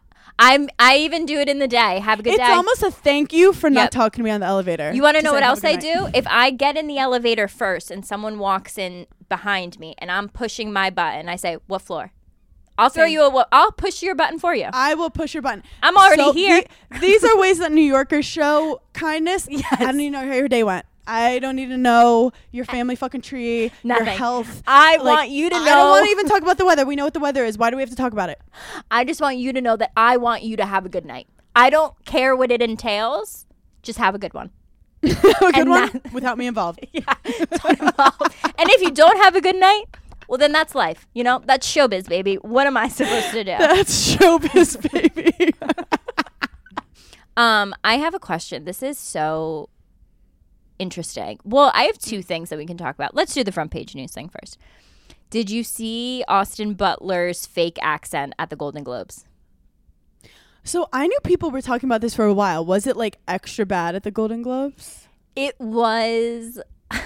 I even do it in the day. Have a good It's day. almost a thank you for not Yep. talking to me on the elevator. You want to Just know say, what "Have a else I good night." do? If I get in the elevator first and someone walks in behind me and I'm pushing my button, I say, "What floor?" I'll throw Same. you I'll push your button for you. I will push your button. I'm already here. These are ways that New Yorkers show kindness. Yes. I don't even know how your day went. I don't need to know your family fucking tree, Nothing. your health. I Like, want you to know. I don't want to even talk about the weather. We know what the weather is. Why do we have to talk about it? I just want you to know that I want you to have a good night. I don't care what it entails. Just have a good one. Have a good And one that- without me involved. Yeah. Don't involve. And if you don't have a good night, well, then that's life. You know, that's showbiz, baby. What am I supposed to do? That's showbiz, baby. I have a question. This is so interesting. Well, I have two things that we can talk about. Let's do the front page news thing first. Did you see Austin Butler's fake accent at the Golden Globes? So I knew people were talking about this for a while. Was it like extra bad at the Golden Globes? It was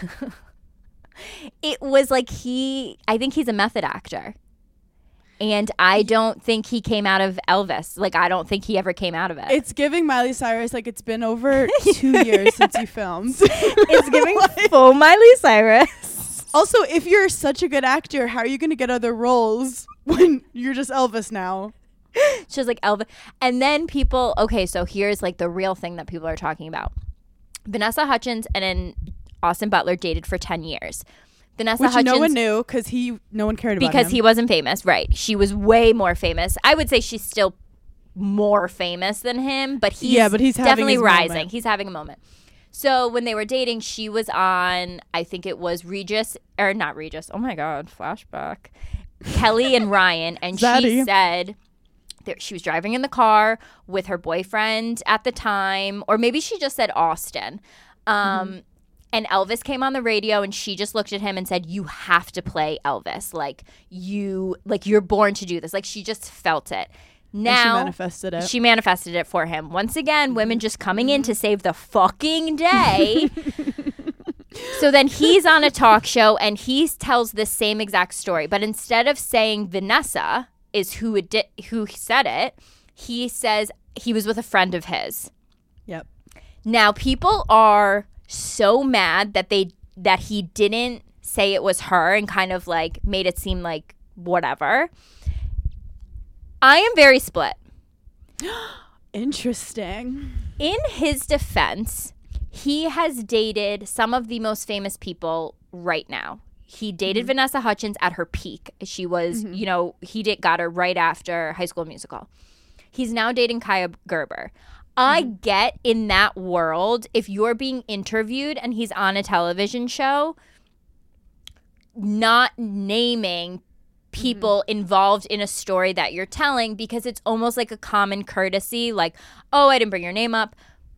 it was like I think he's a method actor. And I don't think he came out of Elvis. Like, I don't think he ever came out of it. It's giving Miley Cyrus like it's been over 2 years since you filmed. It's giving full Miley Cyrus. Also, if you're such a good actor, how are you going to get other roles when you're just Elvis now? She was like Elvis. And then people, okay, so here's like the real thing that people are talking about. Vanessa Hudgens and then Austin Butler dated for 10 years. Vanessa Which Hudgens, no one knew because no one cared about because him. he wasn't famous, right? She was way more famous. I would say she's still more famous than him, but he's Yeah, but he's having definitely his rising. moment. He's having a moment. So when they were dating, she was on, I think it was Regis, or not Regis. Oh my God, flashback. Kelly and Ryan, and she Zaddy. said that she was driving in the car with her boyfriend at the time, or maybe she just said Austin. And Elvis came on the radio and she just looked at him and said, "You have to play Elvis. You're born to do this." Like, she just felt it. And Now she manifested it. she manifested it for him. Once again, women just coming in to save the fucking day. So then he's on a talk show and he tells the same exact story, but instead of saying Vanessa is who said it, he says he was with a friend of his. Yep. Now people are so mad that he didn't say it was her and kind of like made it seem like whatever. I am very split. Interesting. In his defense, he has dated some of the most famous people right now. He dated Vanessa Hudgens at her peak. She was, got her right after High School Musical. He's now dating Kaya Gerber. I get in that world, if you're being interviewed and he's on a television show, not naming people involved in a story that you're telling, because it's almost like a common courtesy, like, oh, I didn't bring your name up.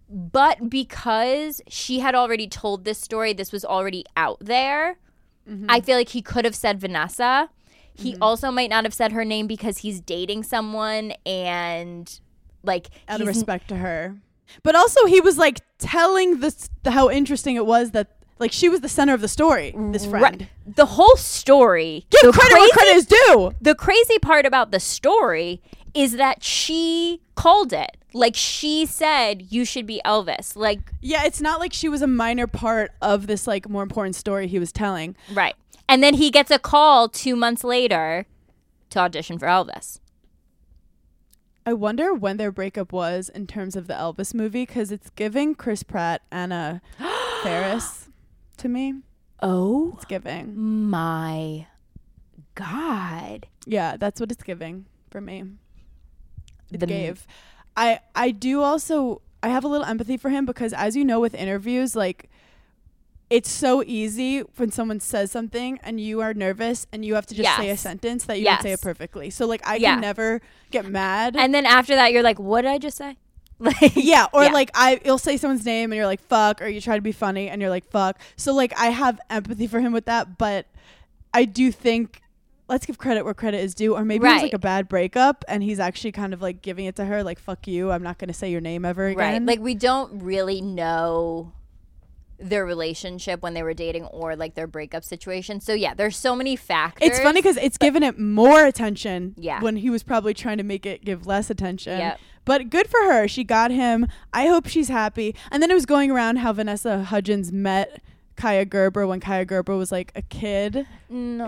But because she had already told this story, this was already out there, I feel like he could have said Vanessa. He also might not have said her name because he's dating someone and like out of respect to her. But also he was like telling this how interesting it was that like she was the center of the story, this friend. Right. The whole story. Give credit where credit is due. The crazy part about the story is that she called it. Like she said you should be Elvis. Like yeah, it's not like she was a minor part of this like more important story he was telling. Right. And then he gets a call 2 months later to audition for Elvis. I wonder when their breakup was in terms of the Elvis movie, because it's giving Chris Pratt, Anna Faris to me. Oh. It's giving. My God. Yeah, that's what it's giving for me. It gave. I do also, I have a little empathy for him because as you know with interviews, like it's so easy when someone says something and you are nervous and you have to just say a sentence that you don't say it perfectly. So like I can never get mad. And then after that you're like, what did I just say? Like yeah, or like you'll say someone's name and you're like fuck, or you try to be funny and you're like fuck. So like I have empathy for him with that, but I do think let's give credit where credit is due. Or maybe it was like a bad breakup and he's actually kind of like giving it to her like fuck you, I'm not going to say your name ever again. Right. Like we don't really know their relationship when they were dating or like their breakup situation. So yeah, there's so many factors. It's funny because it's given it more attention when he was probably trying to make it give less attention. Yep. But good for her. She got him. I hope she's happy. And then it was going around how Vanessa Hudgens met Kaya Gerber when Kaya Gerber was like a kid. No.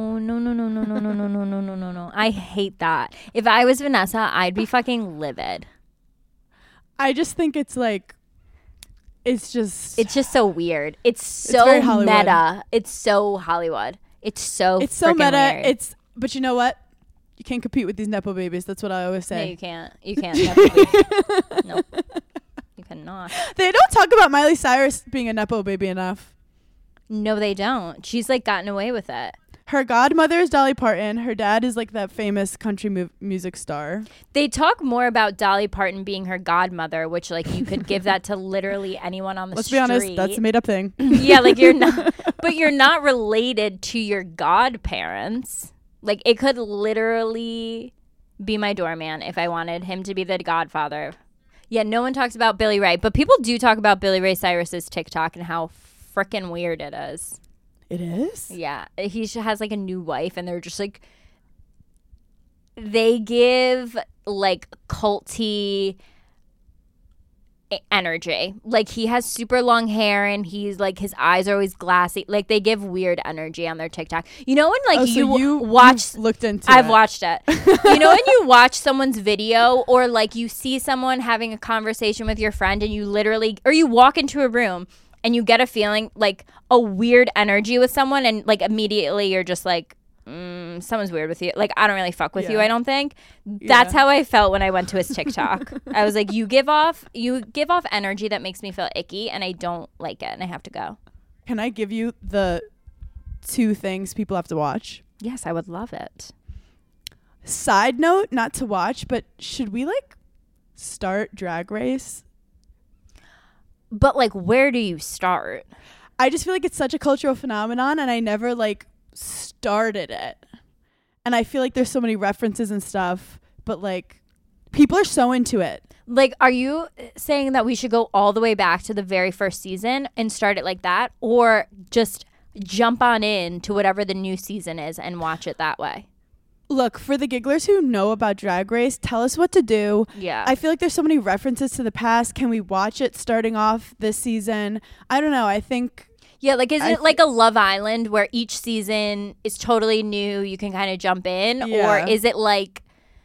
I hate that. If I was Vanessa, I'd be fucking livid. I just think it's like it's just so weird. It's so meta. It's so Hollywood. It's so meta. Weird. But you know what? You can't compete with these Nepo babies. That's what I always say. No, you can't. You can't. No, you cannot. They don't talk about Miley Cyrus being a Nepo baby enough. No, they don't. She's like gotten away with it. Her godmother is Dolly Parton. Her dad is like that famous country music star. They talk more about Dolly Parton being her godmother, which like you could give that to literally anyone on the street. Let's be honest, that's a made up thing. Yeah, like you're not related to your godparents. Like it could literally be my doorman if I wanted him to be the godfather. Yeah, no one talks about Billy Ray, but people do talk about Billy Ray Cyrus's TikTok and how freaking weird it is. It is? Yeah. He has like a new wife and they're just like, they give like culty energy. Like he has super long hair and he's like, his eyes are always glassy. Like they give weird energy on their TikTok. You know when like you watch, looked into I've watched it. You know when you watch someone's video or like you see someone having a conversation with your friend and you literally, or you walk into a room and you get a feeling like a weird energy with someone and like immediately you're just like, someone's weird with you. Like, I don't really fuck with you, I don't think. That's how I felt when I went to his TikTok. I was like, you give off energy that makes me feel icky and I don't like it and I have to go. Can I give you the 2 things people have to watch? Yes, I would love it. Side note, not to watch, but should we like start Drag Race? But like, where do you start? I just feel like it's such a cultural phenomenon and I never like started it. And I feel like there's so many references and stuff, but like people are so into it. Like, are you saying that we should go all the way back to the very first season and start it like that? Or just jump on in to whatever the new season is and watch it that way? Look, for the gigglers who know about Drag Race, tell us what to do. Yeah. I feel like there's so many references to the past. Can we watch it starting off this season? I don't know. I think... Yeah, like, is it like a Love Island where each season is totally new, you can kind of jump in? Yeah. Or is it like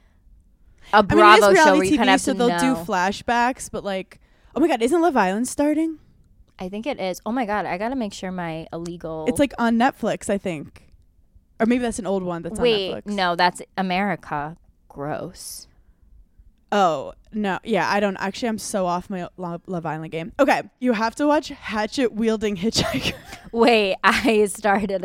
a Bravo show where you kind of have so to they'll know? do flashbacks, but like, oh my God, isn't Love Island starting? I think it is. Oh my God, I got to make sure my illegal... It's like on Netflix, I think. Or maybe that's an old one that's on Netflix. Wait, no, that's America. Gross. Oh, no. Yeah, I don't. Actually, I'm so off my Love Island game. Okay, you have to watch Hatchet Wielding Hitchhiker. Wait, I started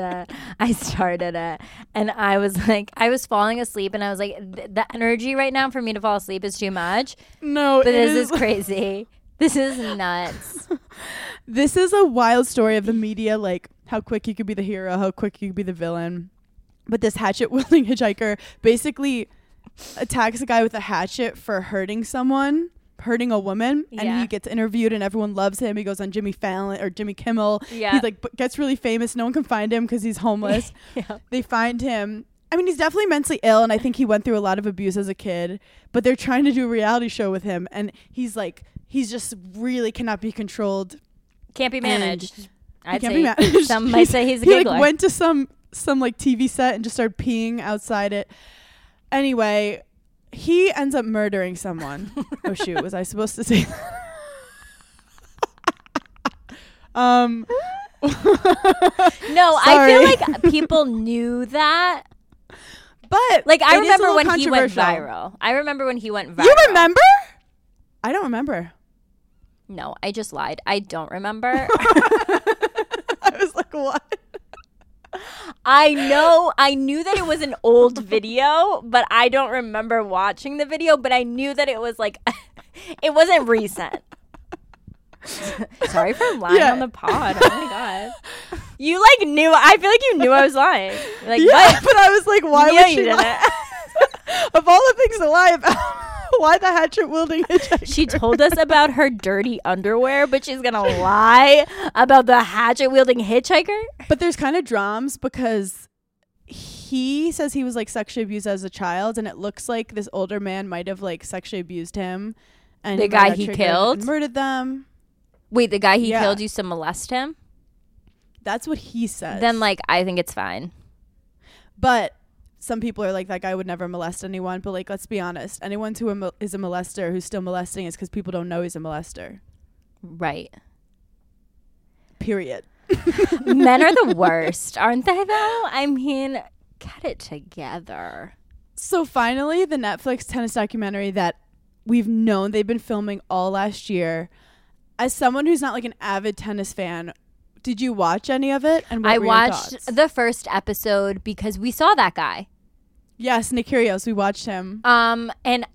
it. And I was like, I was falling asleep and I was like, the energy right now for me to fall asleep is too much. No, but this is crazy. This is nuts. This is a wild story of the media, like how quick you could be the hero, how quick you could be the villain. But this hatchet-wielding hitchhiker basically attacks a guy with a hatchet for hurting a woman, and he gets interviewed and everyone loves him. He goes on Jimmy Fallon or Jimmy Kimmel. He like gets really famous. No one can find him because he's homeless. They find him. I mean, he's definitely mentally ill, and I think he went through a lot of abuse as a kid, but they're trying to do a reality show with him, and he's just really cannot be controlled. Can't be managed. Can't be managed. Some might say he's a giggler. He like went to some like TV set and just started peeing outside it. Anyway, he ends up murdering someone. Oh shoot, was I supposed to say that? No, I feel like people knew that. But like I remember when he went viral. I remember when he went viral. You remember? I don't remember. No, I just lied. I don't remember. I was like, what? I knew that it was an old video, but I don't remember watching the video, but I knew that it was like, it wasn't recent. Sorry for lying on the pod. Oh my God. You like knew, I feel like you knew I was lying. Like, yeah, but I was like, why would she lie? Of all the things to lie about, why the hatchet-wielding hitchhiker? She told us about her dirty underwear, but she's going to lie about the hatchet-wielding hitchhiker? But there's kind of drams because he says he was like sexually abused as a child, and it looks like this older man might have like sexually abused him. And the guy he killed? And murdered them. Wait, the guy he killed used to molest him? That's what he says. Then like, I think it's fine. But some people are like, that guy would never molest anyone. But like, let's be honest. Anyone who is a molester who's still molesting is because people don't know he's a molester. Right. Period. Men are the worst, aren't they though? I mean, get it together. So finally, the Netflix tennis documentary that we've known they've been filming all last year. As someone who's not like an avid tennis fan, did you watch any of it? And what were your thoughts? I watched the first episode because we saw that guy. Yes, Nick Kyrgios. We watched him. And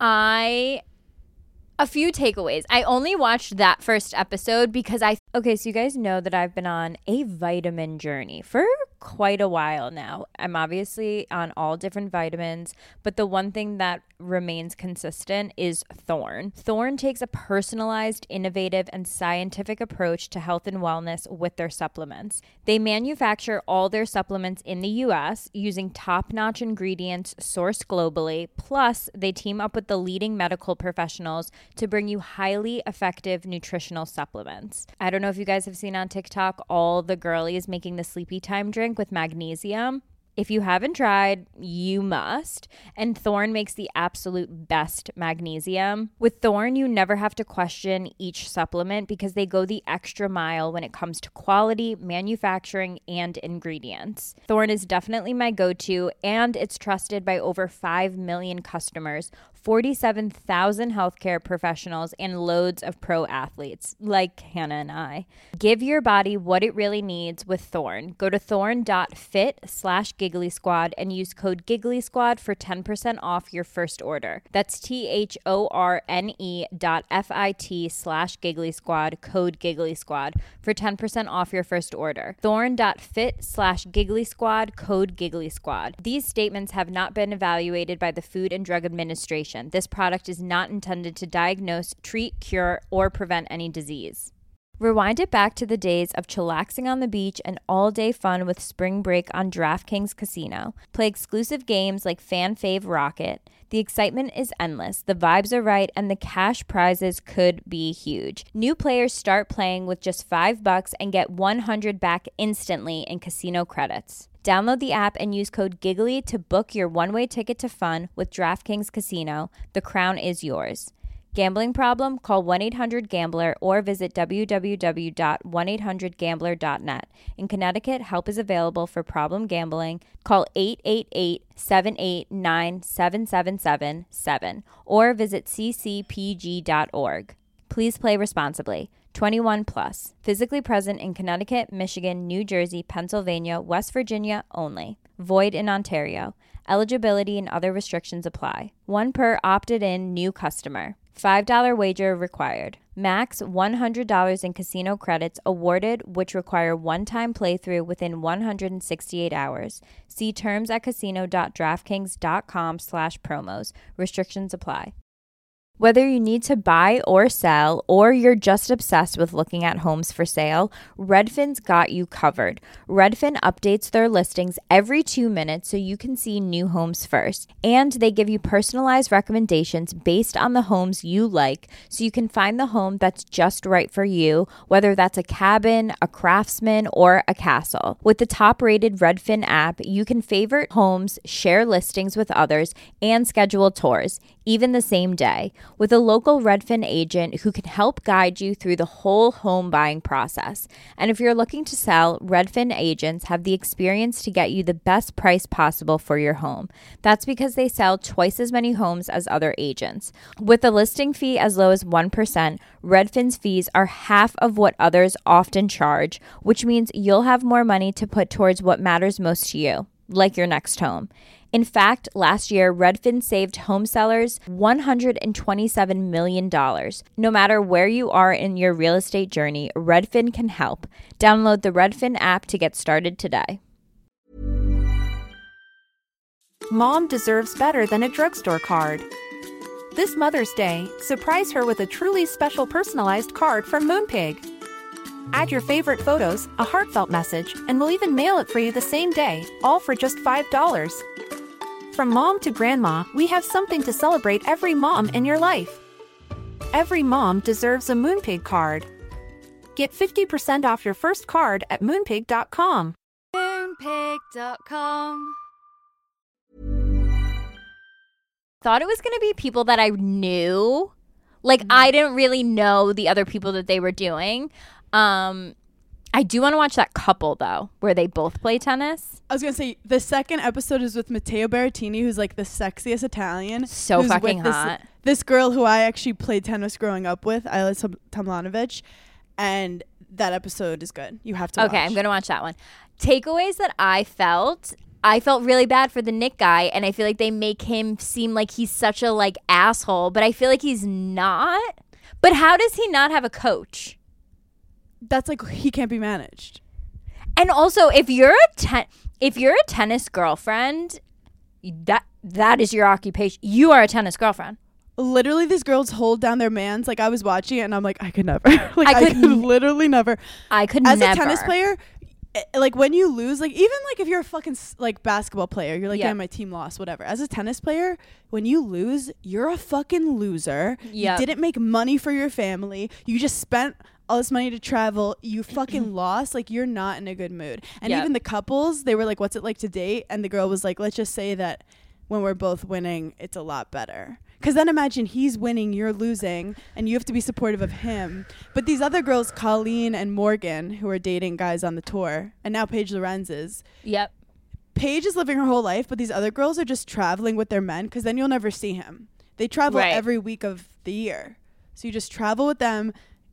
a few takeaways. I only watched that first episode because okay, so you guys know that I've been on a vitamin journey for quite a while now. I'm obviously on all different vitamins, but the one thing that remains consistent is Thorne. Thorne takes a personalized, innovative, and scientific approach to health and wellness with their supplements. They manufacture all their supplements in the US using top-notch ingredients sourced globally, plus they team up with the leading medical professionals to bring you highly effective nutritional supplements. I don't know if you guys have seen on TikTok all the girlies making the sleepy time drink with magnesium. If you haven't tried, you must. And Thorne makes the absolute best magnesium. With Thorne, you never have to question each supplement because they go the extra mile when it comes to quality, manufacturing, and ingredients. Thorne is definitely my go-to, and it's trusted by over 5 million customers, 47,000 healthcare professionals, and loads of pro athletes like Hannah and I. Give your body what it really needs with Thorne. Go to thorne.fit/Giggly Squad and use code Giggly Squad for 10% off your first order. That's THORNE.FIT/Giggly Squad, code Giggly Squad for 10% off your first order. Thorne.fit/Giggly Squad, code Giggly Squad. These statements have not been evaluated by the Food and Drug Administration. This product is not intended to diagnose, treat, cure, or prevent any disease. Rewind it back to the days of chillaxing on the beach and all-day fun with spring break on DraftKings Casino. Play exclusive games like Fan Fave Rocket. The excitement is endless, the vibes are right, and the cash prizes could be huge. New players start playing with just $5 and get $100 back instantly in casino credits. Download the app and use code GIGGLY to book your one-way ticket to fun with DraftKings Casino. The crown is yours. Gambling problem? Call 1-800-GAMBLER or visit www.1800gambler.net. In Connecticut, help is available for problem gambling. Call 888-789-7777 or visit ccpg.org. Please play responsibly. 21 plus. Physically present in Connecticut, Michigan, New Jersey, Pennsylvania, West Virginia only. Void in Ontario. Eligibility and other restrictions apply. One per opted-in new customer. $5 wager required. Max $100 in casino credits awarded, which require one-time playthrough within 168 hours. See terms at casino.draftkings.com/promos. Restrictions apply. Whether you need to buy or sell, or you're just obsessed with looking at homes for sale, Redfin's got you covered. Redfin updates their listings every 2 minutes so you can see new homes first. And they give you personalized recommendations based on the homes you like, so you can find the home that's just right for you, whether that's a cabin, a craftsman, or a castle. With the top-rated Redfin app, you can favorite homes, share listings with others, and schedule tours, even the same day, with a local Redfin agent who can help guide you through the whole home buying process. And if you're looking to sell, Redfin agents have the experience to get you the best price possible for your home. That's because they sell twice as many homes as other agents. With a listing fee as low as 1%, Redfin's fees are half of what others often charge, which means you'll have more money to put towards what matters most to you, like your next home. In fact, last year, Redfin saved home sellers $127 million. No matter where you are in your real estate journey, Redfin can help. Download the Redfin app to get started today. Mom deserves better than a drugstore card. This Mother's Day, surprise her with a truly special personalized card from Moonpig. Add your favorite photos, a heartfelt message, and we'll even mail it for you the same day, all for just $5. From mom to grandma, we have something to celebrate every mom in your life. Every mom deserves a Moonpig card. Get 50% off your first card at moonpig.com. Moonpig.com. Thought it was going to be people that I knew. Like, I didn't really know the other people that they were doing. I do want to watch that couple, though, where they both play tennis. I was going to say, the second episode is with Matteo Berrettini, who's like the sexiest Italian. So fucking hot. This girl who I actually played tennis growing up with, Ayla Tomljanovic, and that episode is good. You have to watch. Okay, I'm going to watch that one. Takeaways that I felt really bad for the Nick guy, and I feel like they make him seem like he's such a, like, asshole, but I feel like he's not. But how does he not have a coach? That's like, he can't be managed. And also, if you're a tennis girlfriend, that is your occupation. You are a tennis girlfriend. Literally, these girls hold down their mans. Like, I was watching it and I'm like, I could never. Like, I could literally never. I could never. As a tennis player, like, when you lose, like, even like if you're a fucking like basketball player, you're like, yeah, my team lost, whatever. As a tennis player, when you lose, you're a fucking loser. Yep. You didn't make money for your family. You just spent all this money to travel. You fucking lost. Like, you're not in a good mood. And even the couples, they were like, what's it like to date? And the girl was like, let's just say that when we're both winning, it's a lot better. Because then imagine he's winning, you're losing, and you have to be supportive of him. But these other girls, Colleen and Morgan, who are dating guys on the tour, and now Paige Lorenz is. Yep. Paige is living her whole life, but these other girls are just traveling with their men, because then you'll never see him. They travel every week of the year. So you just travel with them.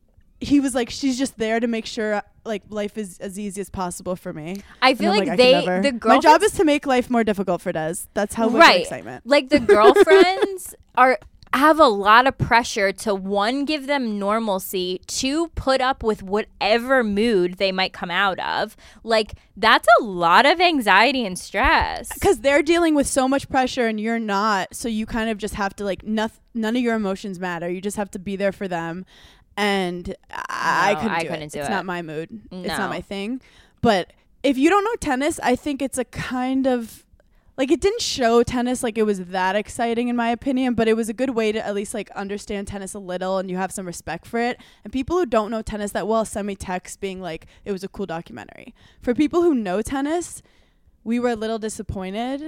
He was like, she's just there to make sure like life is as easy as possible for me. I feel like the girlfriends, my job is to make life more difficult for Des. That's how we get excitement. Like, the girlfriends have a lot of pressure to, one, give them normalcy, two, put up with whatever mood they might come out of. Like, that's a lot of anxiety and stress. Because they're dealing with so much pressure and you're not. So you kind of just have to, like, none of your emotions matter. You just have to be there for them. And I couldn't do it. It's not my mood. No. It's not my thing. But if you don't know tennis, I think it's a kind of, like, it didn't show tennis like it was that exciting in my opinion, but it was a good way to at least, like, understand tennis a little and you have some respect for it. And people who don't know tennis that well send me texts being like, it was a cool documentary. For people who know tennis, we were a little disappointed.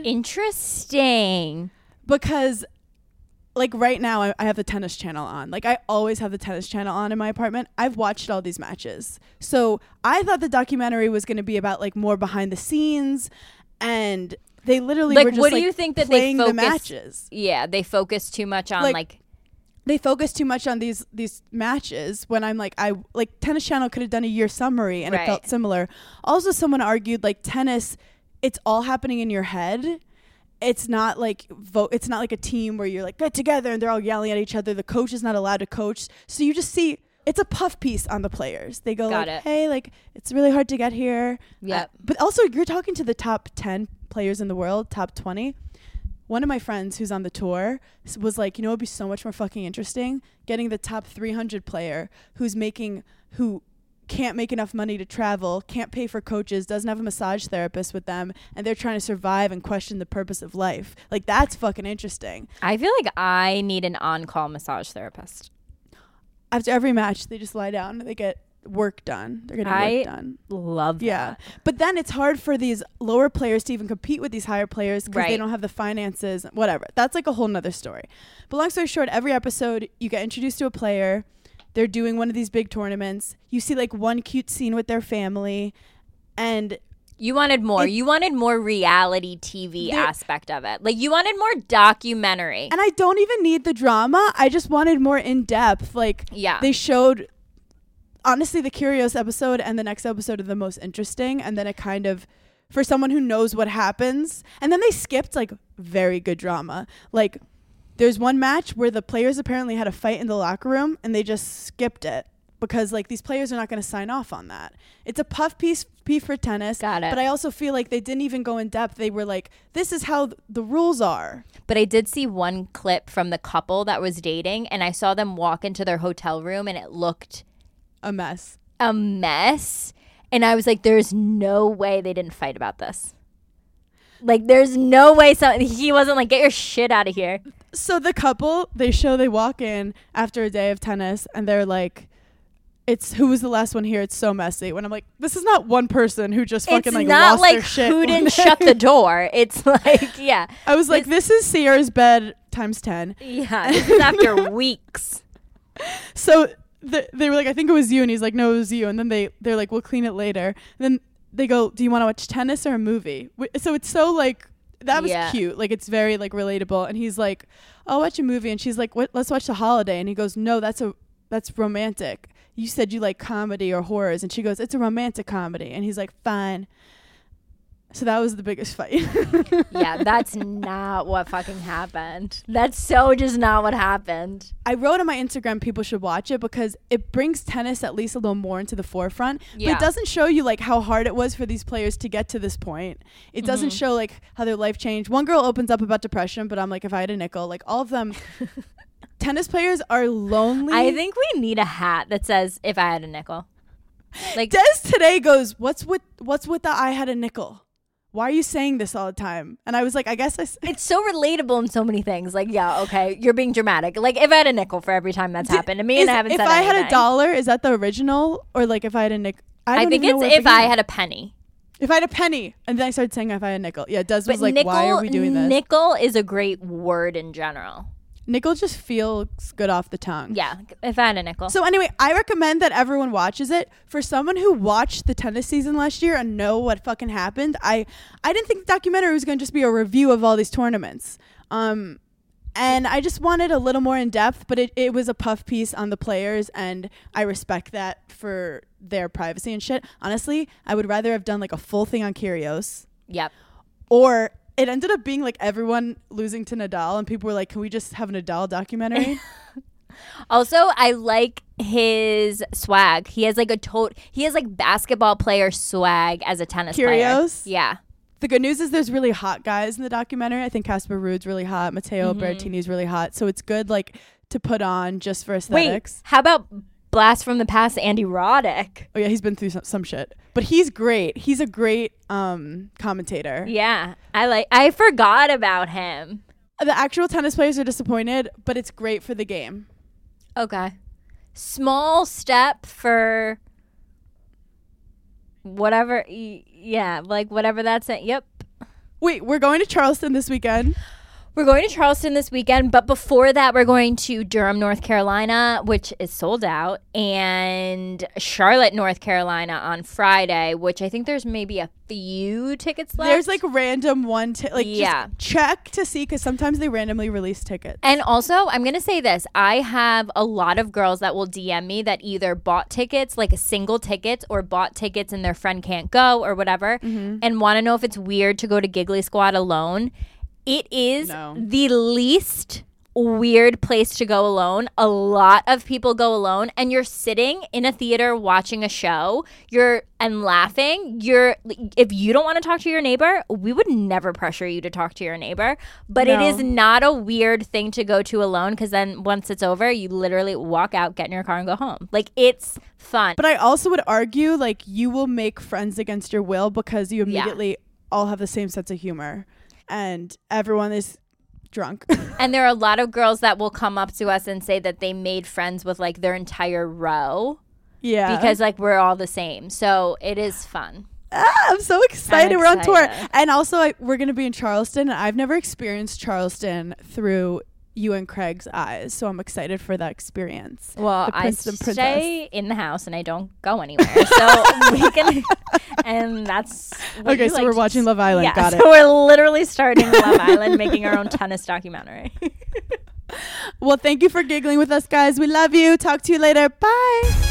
Interesting. Because, like, right now I have the tennis channel on. Like, I always have the tennis channel on in my apartment. I've watched all these matches. So I thought the documentary was going to be about, like, more behind the scenes, and they literally were just, what do you think that playing they focus, the matches. Yeah, they focus too much on, like they focus too much on these matches when I'm like, Tennis Channel could have done a year summary and it felt similar. Also, someone argued, like, tennis, it's all happening in your head. it's not like it's not like a team where you're like get together and they're all yelling at each other. The coach is not allowed to coach. So you just see it's a puff piece on the players. They go hey, like it's really hard to get here. Yeah. But also you're talking to the top 10 players in the world, top 20. One of my friends who's on the tour was like, you know, it'd be so much more fucking interesting getting the top 300 player who can't make enough money to travel, can't pay for coaches, doesn't have a massage therapist with them, and they're trying to survive and question the purpose of life. Like, that's fucking interesting. I feel like I need an on-call massage therapist. After every match, they just lie down and they get work done. They're getting work done. Love that. Yeah. But then it's hard for these lower players to even compete with these higher players because they don't have the finances, whatever. That's like a whole nother story. But long story short, every episode, you get introduced to a player. They're doing one of these big tournaments. You see like one cute scene with their family, and you wanted more. You wanted more reality TV aspect of it. Like you wanted more documentary. And I don't even need the drama. I just wanted more in depth. Like they showed, honestly, the Curios episode and the next episode are the most interesting. And then it kind of, for someone who knows what happens, and then they skipped like very good drama. Like there's one match where the players apparently had a fight in the locker room and they just skipped it because like these players are not going to sign off on that. It's a puff piece for tennis. Got it. But I also feel like they didn't even go in depth. They were like, this is how the rules are. But I did see one clip from the couple that was dating, and I saw them walk into their hotel room and it looked a mess. And I was like, there's no way they didn't fight about this. Like, there's no way he wasn't like, get your shit out of here. So the couple, they walk in after a day of tennis and they're like, it's who was the last one here? It's so messy. When I'm like, this is not one person who just fucking like lost their shit. It's not like who didn't shut the door. It's like, yeah. I was like, this is Sierra's bed times 10. Yeah, this is after weeks. So they were like, I think it was you. And he's like, no, it was you. And then they're like, we'll clean it later. And then they go, do you want to watch tennis or a movie? So it's so like, that was cute. Like, it's very like relatable. And he's like, I'll watch a movie. And she's like, what? Let's watch The Holiday. And he goes, no, that's romantic. You said you like comedy or horrors. And she goes, it's a romantic comedy. And he's like, fine. So that was the biggest fight. Yeah, that's not what fucking happened. That's so just not what happened. I wrote on my Instagram people should watch it because it brings tennis at least a little more into the forefront. Yeah. But it doesn't show you like how hard it was for these players to get to this point. It doesn't show like how their life changed. One girl opens up about depression, but I'm like, if I had a nickel, like all of them... Tennis players are lonely. I think we need a hat that says, if I had a nickel. Like Des today goes, what's with the I had a nickel? Why are you saying this all the time? And I was like, I guess it's so relatable in so many things. Like, yeah, okay, you're being dramatic. Like, if I had a nickel for every time that's happened to me, and I haven't said anything. If I had $1, is that the original? Or like if I had a nickel? I think it's if I had a penny. If I had a penny. And then I started saying if I had a nickel. Yeah, Des was like, why are we doing this? Nickel is a great word in general. Nickel just feels good off the tongue. Yeah, if I had a nickel. So anyway, I recommend that everyone watches it. For someone who watched the tennis season last year and know what fucking happened, I didn't think the documentary was going to just be a review of all these tournaments. And I just wanted a little more in depth, but it was a puff piece on the players, and I respect that for their privacy and shit. Honestly, I would rather have done like a full thing on Kyrgios. Yep. Or... it ended up being like everyone losing to Nadal, and people were like, can we just have a Nadal documentary? Also, I like his swag. He has like he has like basketball player swag as a tennis player. Kyrgios? Yeah. The good news is there's really hot guys in the documentary. I think Casper Ruud's really hot. Matteo Berrettini's really hot. So it's good like to put on just for aesthetics. Wait, how about blast from the past Andy Roddick? Oh yeah, he's been through some shit. But he's great. He's a great commentator. Yeah. I forgot about him. The actual tennis players are disappointed, but it's great for the game. Okay. Small step for whatever. Yeah, like whatever that's it. Yep. Wait, we're going to Charleston this weekend. We're going to Charleston this weekend, but before that, we're going to Durham, North Carolina, which is sold out, and Charlotte, North Carolina on Friday, which I think there's maybe a few tickets left. There's like random just check to see, because sometimes they randomly release tickets. And also, I'm going to say this. I have a lot of girls that will DM me that either bought tickets, like single tickets, or bought tickets and their friend can't go or whatever, and want to know if it's weird to go to Giggly Squad alone. It is No. the least weird place to go alone. A lot of people go alone, and you're sitting in a theater watching a show, and laughing. If you don't want to talk to your neighbor, we would never pressure you to talk to your neighbor, but it No. is not a weird thing to go to alone, because then once it's over, you literally walk out, get in your car, and go home. Like, it's fun. But I also would argue, like, you will make friends against your will because you immediately all have the same sense of humor, and everyone is drunk. And there are a lot of girls that will come up to us and say that they made friends with like their entire row. Yeah. Because like we're all the same. So it is fun. I'm so excited. We're on tour. excited. And also we're going to be in Charleston. And I've never experienced Charleston through you and Craig's eyes. So I'm excited for that experience. Well, The I Prince and Princess. stay in the house and I don't go anywhere. So we can, and that's what Okay, you so like we're to watching Love Island. Yeah, Got so it. we're literally starting Love Island, making our own tennis documentary. Well, thank you for giggling with us, guys. We love you. Talk to you later. Bye.